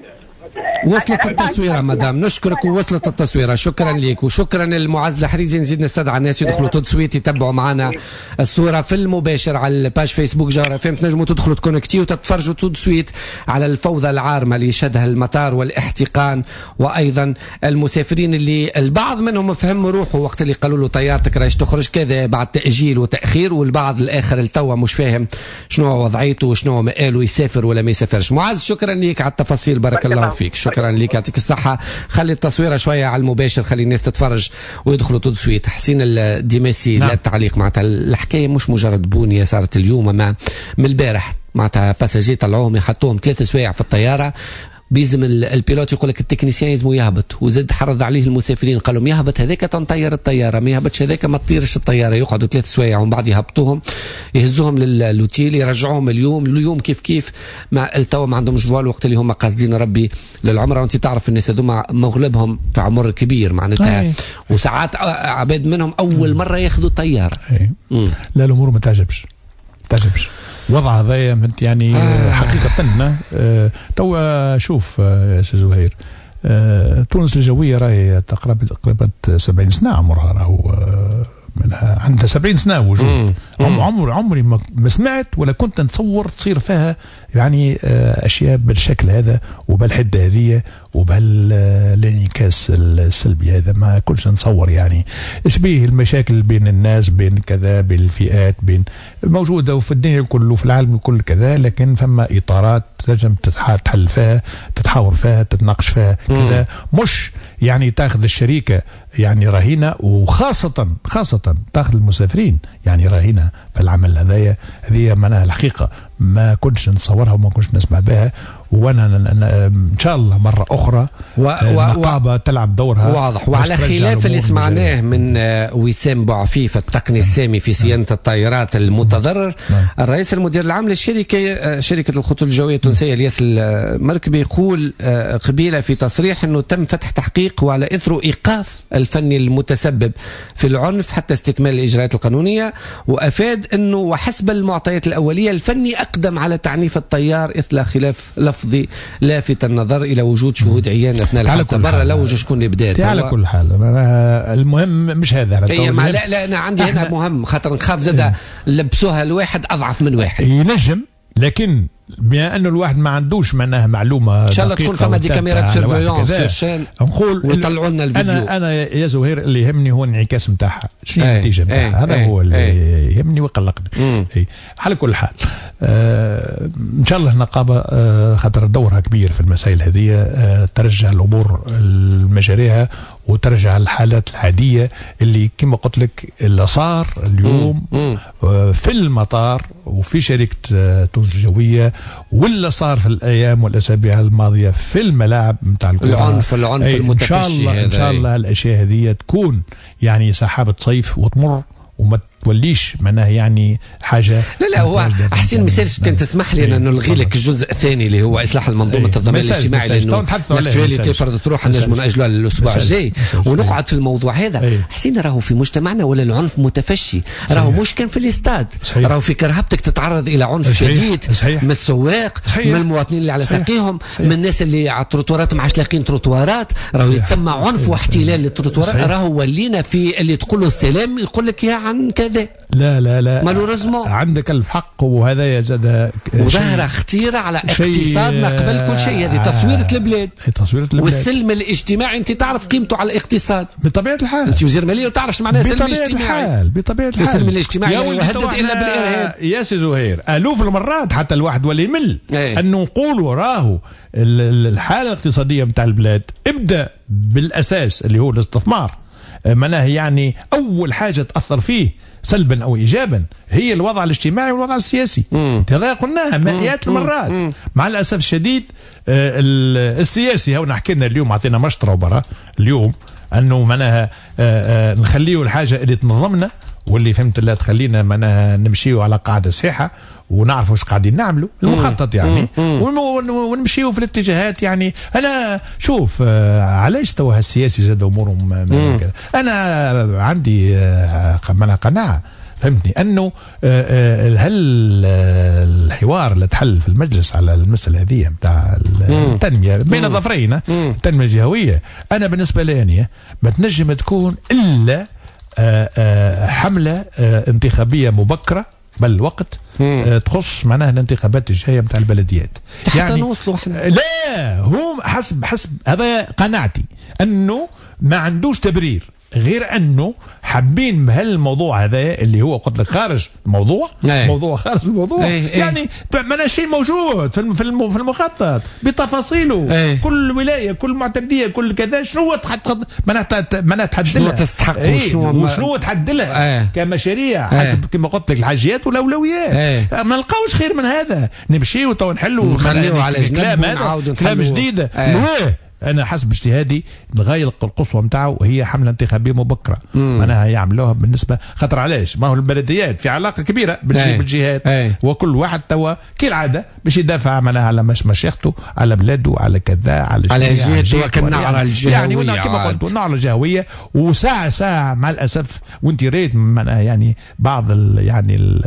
وصلت التصويره مدام نشكرك ووصلت التصويره شكرا لك وشكرا للمعز الحريزي نزيد نستدعى الناس يدخلوا تدسويت يتبعوا معنا الصوره في المباشر على الباج فيسبوك جوهرة اف ام تنجموا تدخلوا تكونكتي وتتفرجوا تدسويت على الفوضى العارمه اللي يشهدها المطار والاحتقان وايضا المسافرين اللي البعض منهم فهم روحه وقت اللي قالوا له طيارتك رايش تخرج كذا بعد تاجيل وتاخير والبعض الاخر التوا مش فاهم شنو وضعيته وشنو مآله يسافر ولا ما يسافرش. معز شكرا لك على التفاصيل بارك الله فيك شكرا لك يعطيك الصحة. خلي التصويرة شوية على المباشر خلي الناس تتفرج ويدخلوا تدسويت. حسين الدماسي نعم. لا التعليق معناتها الحكاية مش مجرد بونية صارت اليوم ما من البارح معناتها باساجي طلعوهم يحطوهم ثلاث سوايع في الطيارة بيزم البيلوت يقول لك التكنيسيان يلزمو يهبط وزد حرض عليه المسافرين قال لهم يهبط هذاك تنطير الطياره ما يهبطش هذاك ما تطيرش الطياره يقعدوا ثلاث سوايع ومن بعد يهبطوهم يهزوهم للوتيل يرجعوهم اليوم اليوم كيف كيف ما التوا ما عندهمش فوال وقت اللي هم قاصدين ربي للعمره وانت تعرف الناس هذوما مغلبهم في عمر كبير معناتها وساعات عباد منهم اول مره ياخذوا الطياره. لا الامور ما تعجبش تعجبش وضع هذايا يعني آه. حقيقة آه توا شوف يا سي زهير آه تونس الجوية راهي تقريبا تقريبا سبعين سنة عمرها راهو آه منها عندها سبعين سنة وجود عمر عمري ما سمعت ولا كنت نتصور تصير فيها يعني آه أشياء بالشكل هذا وبالحدة هذه وبهالانعكاس السلبي هذا ما كنتش نتصور يعني ايش بيه المشاكل بين الناس بين كذا بين الفئات بين موجودة وفي الدنيا الكل وفي العالم الكل كذا لكن فما إطارات تنجم تحل فيها تتحاور فيها تتناقش فيها كذا مش يعني تاخذ الشريكة يعني رهينة وخاصة خاصة تاخذ المسافرين يعني رهينة في العمل هذايا هذه معناها الحقيقة ما كنتش نتصورها وما كنتش نسمع بها وانا ان شاء الله مره اخرى و... النقابه و... تلعب دورها واضح. وعلى خلاف اللي سمعناه من وسام بوعفيف التقني السامي في صيانه الطائرات المتضرر نعم. الرئيس المدير العام للشركه شركه الخطوط الجويه التونسيه الياس المركبي يقول قبيله في تصريح انه تم فتح تحقيق وعلى اثره ايقاف الفني المتسبب في العنف حتى استكمال الاجراءات القانونيه وافاد انه وحسب المعطيات الاوليه الفني اقدم على تعنيف الطيار اثر خلاف لفظي لافت النظر الى وجود شهود عيان اثناء الحادثه برا لو شكون اللي بدا على كل حال المهم مش هذا على اي ما لا لا انا عندي هنا مهم خاطر نخاف زاد لبسوها الواحد اضعف من واحد ينجم لكن بما انه الواحد ما عندوش معناها معلومه ان شاء الله تكون فما دي كاميرات سيرفيونس سيرشان نقول ويطلعوا لنا الفيديو. انا انا يا زهير اللي يهمني هو الانعكاس نتاعها شنو النتيجه نتاعها هذا ايه هو اللي ايه يهمني ويقلقني. على كل حال آه ان شاء الله النقابه آه خاطر دورها كبير في المسائل هذه آه ترجع الامور لمجاريها وترجع الحالات العاديه اللي كما قلت لك اللي صار اليوم آه في المطار وفي شركه آه تونس الجويه ولا صار في الايام والاسابيع الماضيه في الملاعب نتاع العنف العنف المتفشي. ان شاء الله ان شاء الله الاشياء هذه تكون يعني سحابه صيف وتمر وما توليش معناها يعني حاجه. لا لا هو حسين مثالش كنت تسمح لي ان نلغي لك الجزء الثاني اللي هو اصلاح المنظومه الضمان الاجتماعي لانه الاكتواليتي فرضت روحها نجم ناجلوها للاسبوع الجاي ونقعد في الموضوع هذا. حسين راهو في مجتمعنا ولا العنف متفشي راهو مش كان في الاستاد راهو في كرهبتك تتعرض الى عنف صحيح. شديد صحيح. من السواق من المواطنين اللي على ساقيهم من الناس اللي على التروتوارات ما عادش لاقين تروتوارات راهو يتسمى عنف واحتلال للتروتوارات راهو ولينا في اللي تقول له السلام يقول لك يا عن كذا هذا. لا لا لا مالوريزمون عندك الف حق، وهذا يزاد وظاهرة خطيرة على اقتصادنا قبل كل شيء. هذه تصويرة البلاد، تصويرة البلاد والسلم الاجتماعي انت تعرف قيمته على الاقتصاد بطبيعة الحال. انت وزير مالية وتعرفش معناها سلم اجتماعي. بطبيعة الحال السلم الاجتماعي لا يهدد الا بالارهاب. يا سي زهير الوف المرات حتى الواحد ولا يمل ايه. انه نقولوا راهو الحالة الاقتصادية نتاع البلاد ابدا بالاساس اللي هو الاستثمار، معناه يعني اول حاجة تأثر فيه سلبا او ايجابا هي الوضع الاجتماعي والوضع السياسي. هذا قلناها مئات المرات. مم. مع الاسف الشديد آه السياسي هنا حكينا اليوم، عطينا مشطره برا اليوم انه معناها آه آه نخليه الحاجه اللي تنظمنا واللي فهمت الله تخلينا معناها نمشيو على قاعده صحيحه ونعرفوا واش قاعدين نعملوا المخطط يعني، ونمشيو في الاتجاهات. يعني انا شوف آه علاش توا السياسي زاد امورهم كذا. انا عندي آه قناعه فهمتني انه هل الحوار اللي تحل في المجلس على المساله هذه نتاع التنميه بين ظفرين التنميه الجهويه، انا بالنسبه لي يعني ما تنجم تكون الا حمله انتخابيه مبكره بالوقت تخص معناها الانتخابات الجايه نتاع البلديات. حتى يعني نوصلوا احنا لا هم حسب حسب هذا قناعتي انه ما عندوش تبرير غير انه حابين بهالموضوع هذا اللي هو قلت لك خارج الموضوع. أي. موضوع خارج الموضوع. أي. يعني ما شيء موجود في في المخطط بتفاصيله. أي. كل ولايه كل معتمديه كل كذا شنو معناتها تحددها شنو تستحق أي. وشنو وشنو تحددها كمشاريع حسب كما قلت لك الحاجيات والاولويات. ما نلقاوش خير من هذا، نمشيو تو نحلوا نخليو على جنب ونعاودوا كلام جديد. أنا حسب اجتهادي الغاية القصوى نتاعو هي حملة انتخابية مبكرة. معناها يعملوها بالنسبة خاطر علاش ما هو البلديات في علاقة كبيرة بالجهات، وكل واحد توا كالعادة باش يدافع معناها على مش مشيخته على بلاده على كذا على على جهته وكالنعرة الجهوية يعني كما قلت والنعرة الجهوية. وساعة ساعة مع الأسف وانت ريت معناها يعني بعض ال يعني ال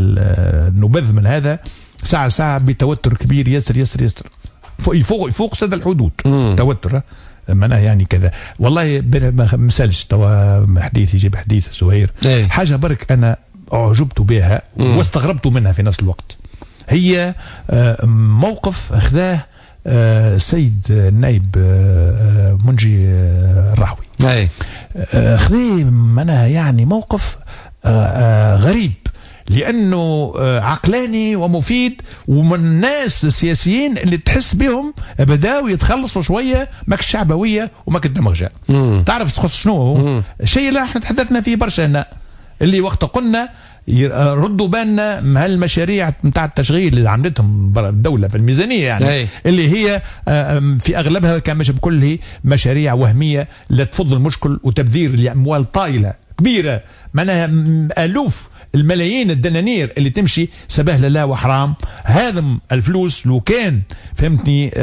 النبذ من هذا ساعة ساعة بتوتر كبير يسر يسر يسر يفوق يفوق سد الحدود. مم. توتر معناها يعني كذا. والله ما مثالش توا حديث يجيب حديث زهير. ايه. حاجه برك انا اعجبت بها واستغربت منها في نفس الوقت، هي موقف اخذاه السيد النائب منجي الرحوي. ايه. اخذيه معناها يعني موقف غريب لانه عقلاني ومفيد، ومن الناس السياسيين اللي تحس بهم بداوا يتخلصوا شويه ماك الشعبويه وماك الدمغجه. تعرف تخص شنو الشيء اللي احنا تحدثنا فيه برشا هنا، اللي وقت قلنا ردوا بالنا من هالمشاريع نتاع التشغيل اللي عملتهم الدوله في الميزانيه يعني. أي. اللي هي في اغلبها كان مش بكله مشاريع وهميه لا تفض المشكل وتبذير لاموال طائله كبيره، معناها الوف الملايين الدنانير اللي تمشي سبهلة لا وحرام. هذا الفلوس لو كان فهمتني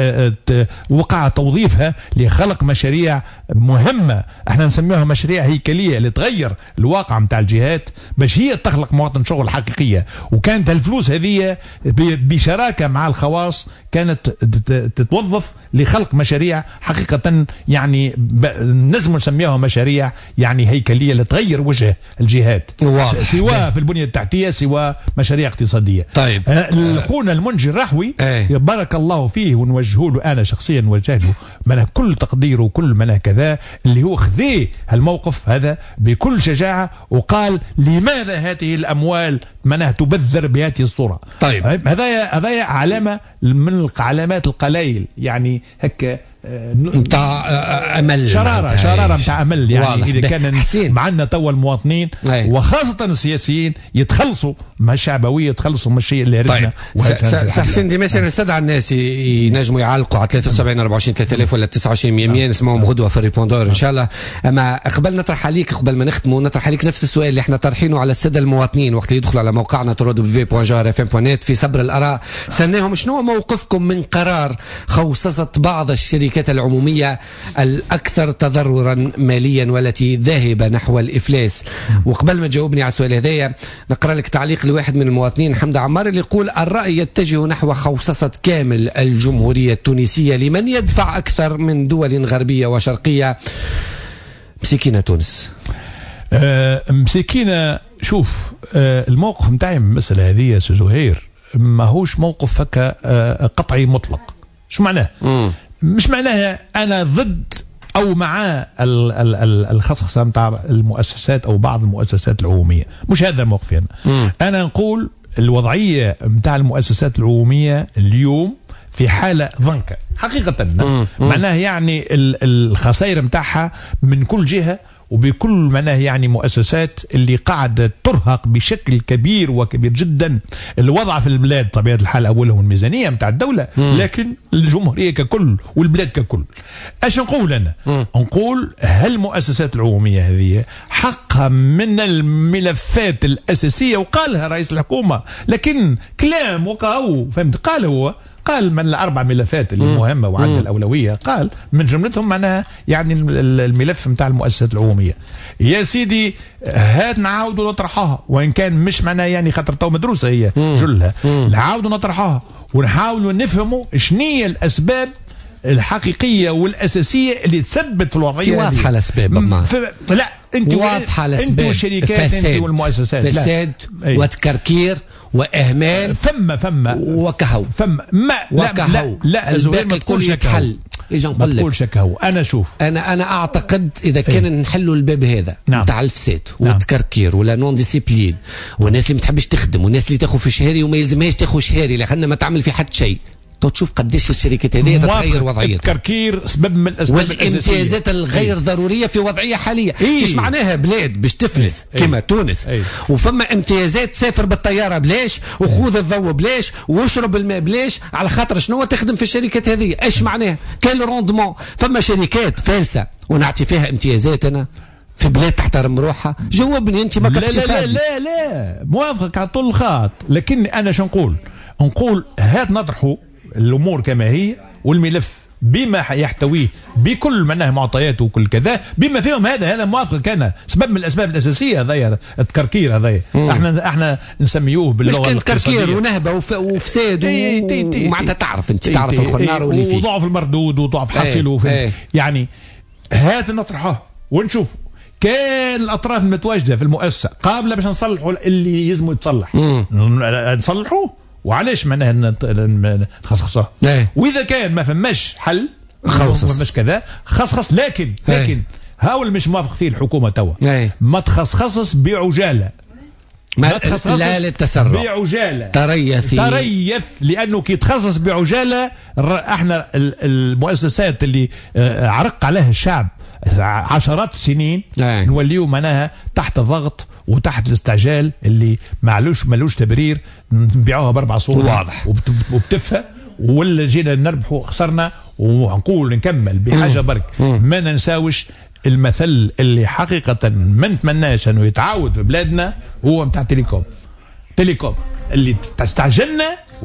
وقع توظيفها لخلق مشاريع مهمة احنا نسميها مشاريع هيكلية اللي تغير الواقع متاع الجهات باش هي تخلق مواطن شغل حقيقية. وكانت الفلوس هذه بشراكة مع الخواص كانت تتوظف لخلق مشاريع حقيقة يعني نجم نسميها مشاريع يعني هيكلية لتغير وجه الجهات سواء في البنية التحتية سواء مشاريع اقتصادية. طيب اخونا المنجي الرحوي بارك الله فيه ونوجهه له انا شخصيا نوجه له من كل تقدير وكل من كذا اللي هو خذيه الموقف هذا بكل شجاعة وقال لماذا هذه الاموال منها تبذر بهذه الصورة. طيب هذا هذا علامة من العلامات القليل يعني هكا متاع امل شراره شراره متاع امل يعني واضح. اذا كان معنا توا المواطنين أي. وخاصه السياسيين يتخلصوا مع الشعبويه يتخلصوا من الشيء اللي طيب سي حسين دي مثلا نستدعى الناس ينجموا يعلقوا على ثلاثة وسبعين أربعة وعشرين ثلاثة آلاف ولا تسعة وعشرين مية مية نسمعهم غدوه في الريبوندور ان شاء الله. اما قبل نطرح عليك قبل ما نختموا نطرح عليك نفس السؤال اللي احنا طرحينه على الساده المواطنين وقت اللي يدخلوا على موقعنا ترود بفي بوان جار اف ام بوان نت في صبر الاراء. سالناهم شنو موقفكم من قرار خوصصه بعض الشركات العموميه الأكثر تضررا ماليا والتي ذاهبة نحو الإفلاس. وقبل ما تجاوبني على السؤال هذايا نقرأ لك تعليق لواحد من المواطنين حمد عمار اللي يقول الرأي يتجه نحو خوصصة كامل الجمهورية التونسية لمن يدفع أكثر من دول غربية وشرقية. مسكينة تونس أه مسكينة شوف آه الموقف نتاعي من المساله هذه يا سي زهير ماهوش موقف هكا آه قطعي مطلق. شو معناه؟ مم. مش معناها انا ضد او مع الخصخصه نتاع المؤسسات او بعض المؤسسات العموميه، مش هذا موقفي انا. مم. انا نقول الوضعيه نتاع المؤسسات العموميه اليوم في حاله ضنكه حقيقه. مم. معناه يعني الخسائر نتاعها من كل جهه وبكل معناه يعني مؤسسات اللي قاعدة ترهق بشكل كبير وكبير جدا الوضع في البلاد طبيعة الحال أولهم الميزانية متاع الدولة لكن الجمهورية ككل والبلاد ككل. ايش نقول أنا؟ نقول هل المؤسسات العمومية هذه حقها من الملفات الأساسية وقالها رئيس الحكومة لكن كلام وقعوا فهمت قال هو قال من الأربع ملفات اللي مهمة وعندها الأولوية قال من جملتهم معناها يعني الملف متاع المؤسسات العمومية. يا سيدي هات نعاودوا نطرحها وإن كان مش معناها يعني خاطر تو مدروسة هي جلها نعاودوا نطرحها ونحاولوا نفهموا شنية الأسباب الحقيقية والأساسية اللي تثبت في الوضعية. واضحة الأسباب ما ف... لا انت واضحة الأسباب. انت والشركات انت والمؤسسات فساد وتكركير واهمال فما فما وكهو فما ما وكهو. لا لا الباقي الكل يتحل. اجا نقول لك تقولش كهو. انا شوف انا انا اعتقد اذا كان ايه؟ نحلوا الباب هذا نعم. نتاع الفساد والتكركير ولا نون ديسيبلين والناس اللي ما تحبش تخدم والناس اللي تاخذ في شهري وما يلزمهاش تاخذ شهري لأنها ما تعمل في حد شيء. تشوف قديش الشركات هذه تتغير وضعيتها. التكركير سبب من الاسباب والامتيازات الغير ايه؟ ضروريه في وضعيه حاليه. ايه؟ ايش معناها بلاد باش تفلس ايه؟ كما تونس ايه؟ وفما امتيازات سافر بالطياره بلاش وخوذ الضوء بلاش واشرب الماء بلاش على خاطر شنو تخدم في الشركات هذه. ايش معناها؟ كان روندمون فما شركات فالسه ونعطي فيها امتيازات انا في بلاد تحترم روحها. جاوبني انت ما لا لا لا لا موافقك على طول الخط لكن انا شو نقول نقول هات نطرحوا الامور كما هي والملف بما يحتويه بكل معناه معطياته وكل كذا بما فيهم هذا هذا موافق كان سبب من الاسباب الاساسيه هذايا التكركير هذايا احنا احنا نسميوه باللغه الاقتصاديه مش كان تكركير ونهبه وف... وفساد ومعناتها تعرف انت تعرف الخنار واللي فيه وضعف المردود وضعف حاصل ايه. يعني هات نطرحه ونشوف كان الاطراف المتواجده في المؤسسه قابله باش نصلحوا اللي يلزموا يتصلح نصلحوه وعلاش معناها نخصخصها ايه. واذا كان ما فماش حل خصص ما فماش كذا خصخص لكن ايه. لكن هاول مش موافق فيه الحكومه توا ايه. ما تخصخص بعجاله ما تخصص لا للتسرع بعجاله تريث تريث لانه كي تخصص بعجاله احنا المؤسسات اللي عرق عليها الشعب عشرات السنين ايه. نوليو معناها تحت ضغط وتحت الاستعجال اللي معلوش ملوش تبرير نبيعوها باربع صور واضح وبتفها ولا جينا نربحوا خسرنا ونقول نكمل بحاجه برك ما ننساوش المثل اللي حقيقه ما نتمناش انه يتعاود في بلادنا هو نتاع تيليكوم تيليكوم اللي استعجلنا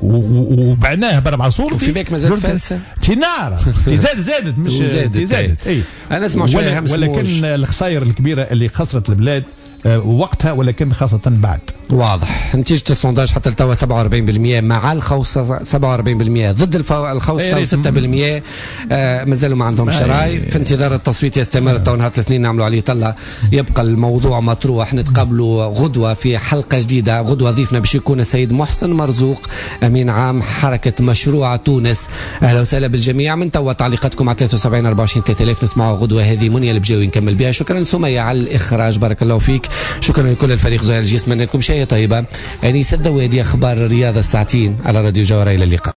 وبعناها باربع صور وفي بالك مازال فلسه تنار زادت زادت مش زادت زادت اي انا اسمع شويه ولكن الخسائر الكبيره اللي خسرت البلاد وقتها ولكن خاصة بعد. واضح. نتيجة السونداج حتى لتوا سبعة وأربعين بالمئة مع الخوصة سبعة وأربعين بالمئة ضد الخوصة وستة بالمئة آه مازالوا ما عندهم شراي. في انتظار التصويت يستمر تو نهار الاثنين نعملوا عليه طلة. يبقى الموضوع مطروح. نتقابلوا غدوة في حلقة جديدة. غدوة ضيفنا باش يكون السيد محسن مرزوق أمين عام حركة مشروع تونس. أهلا وسهلا بالجميع. من توا تعليقاتكم على ثلاثة وسبعين أربعة وعشرين ثلاثة آلاف نسمعوا غدوة هذه. منيا البجاوي نكمل بها. شكرا لسمية على الإخراج بارك الله فيك. شكرا لكل الفريق زهير الجسم. نتمنى لكم شيء طيبة. أنيس الدوادي أخبار الرياضة الساعتين على راديو جوهرة. إلى اللقاء.